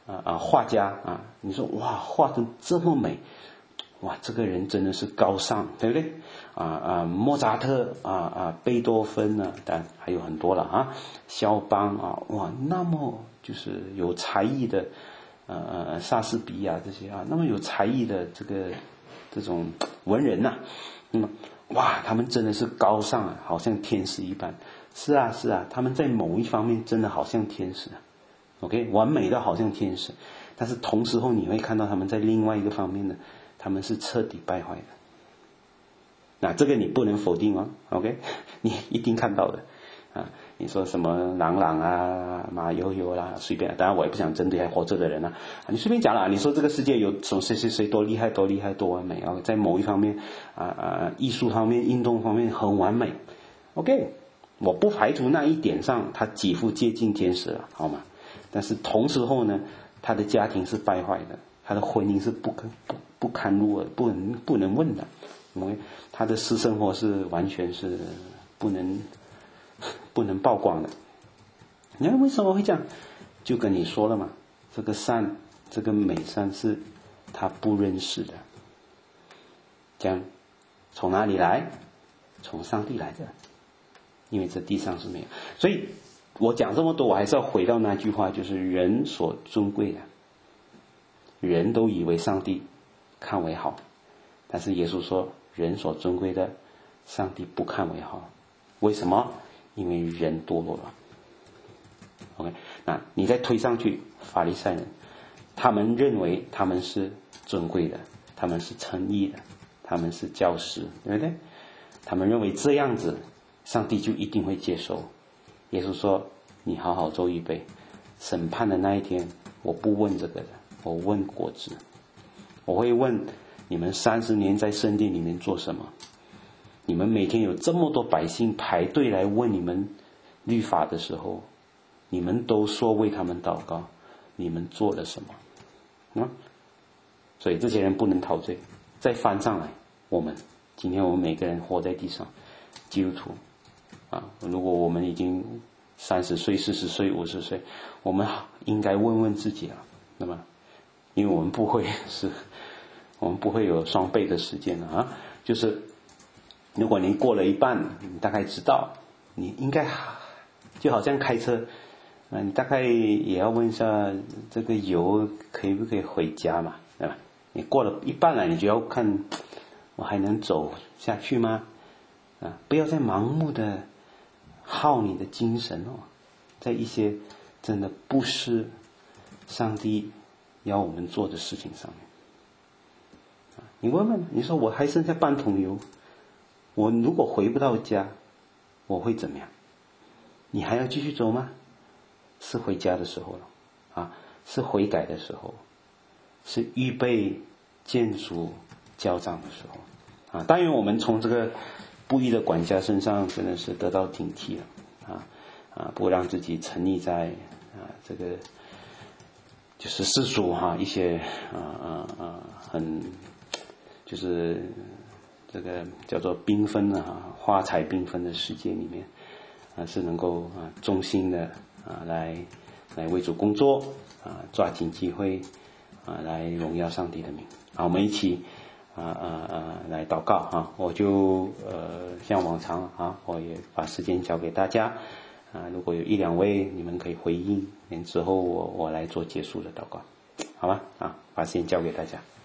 啊啊画家啊，你说哇画得这么美，哇这个人真的是高尚，对不对？啊啊莫扎特啊啊贝多芬啊，当然还有很多了啊，肖邦啊，哇那么就是有才艺的，呃呃莎士比亚这些啊，那么有才艺的这个这种文人呐、啊，那么哇他们真的是高尚啊，好像天使一般。是啊是啊，他们在某一方面真的好像天使啊 OK 完美到好像天使，但是同时候你会看到他们在另外一个方面呢，他们是彻底败坏的。那这个你不能否定哦 OK 你一定看到的啊，你说什么朗朗啊马友友啦随便，当然我也不想针对还活着的人啊，你随便讲啦，你说这个世界有什么谁谁谁多厉害多厉害多完美啊，在某一方面啊啊艺术方面运动方面很完美 OK 我不排除那一点上他几乎接近天使了，好吗？但是同时后呢，他的家庭是败坏的，他的婚姻是不可不不堪入耳，不能不能问的，因为他的私生活是完全是不能不能曝光的。你看为什么会这样？就跟你说了嘛，这个善，这个美善是他不认识的。这样从哪里来？从上帝来的。因为这地上是没有，所以我讲这么多，我还是要回到那句话，就是人所尊贵的，人都以为上帝看为好，但是耶稣说人所尊贵的上帝不看为好。为什么？因为人堕落了。 OK 那你再推上去，法利赛人他们认为他们是尊贵的，他们是称义的，他们是教师，对不对？他们认为这样子上帝就一定会接受。耶稣说你好好做预备，审判的那一天我不问这个的，我问果子。我会问你们三十年在圣殿里面做什么，你们每天有这么多百姓排队来问你们律法的时候，你们都说为他们祷告，你们做了什么、嗯、所以这些人不能陶醉。再翻上来，我们今天我们每个人活在地上，基督徒啊，如果我们已经三十岁、四十岁、五十岁，我们应该问问自己了。那么，因为我们不会是，我们不会有双倍的时间了啊。就是如果您过了一半，你大概知道，你应该就好像开车，啊，你大概也要问一下这个油可以不可以回家嘛，对吧？你过了一半了，你就要看我还能走下去吗？啊，不要再盲目的耗你的精神哦，在一些真的不是上帝要我们做的事情上面。啊，你问问，你说我还剩下半桶油，我如果回不到家，我会怎么样？你还要继续走吗？是回家的时候了，啊，是悔改的时候，是预备见主交账的时候，啊，但愿我们从这个不义的管家身上真的是得到警惕了，啊啊，不让自己沉溺在啊这个就是世俗哈、啊、一些啊啊啊很就是这个叫做缤纷啊花彩缤纷的世界里面，啊是能够啊忠心的啊来来为主工作啊，抓紧机会啊来荣耀上帝的名。好，我们一起啊啊啊来祷告啊！我就呃像往常啊，我也把时间交给大家啊，如果有一两位你们可以回应，然之后我我来做结束的祷告，好吧？啊，把时间交给大家。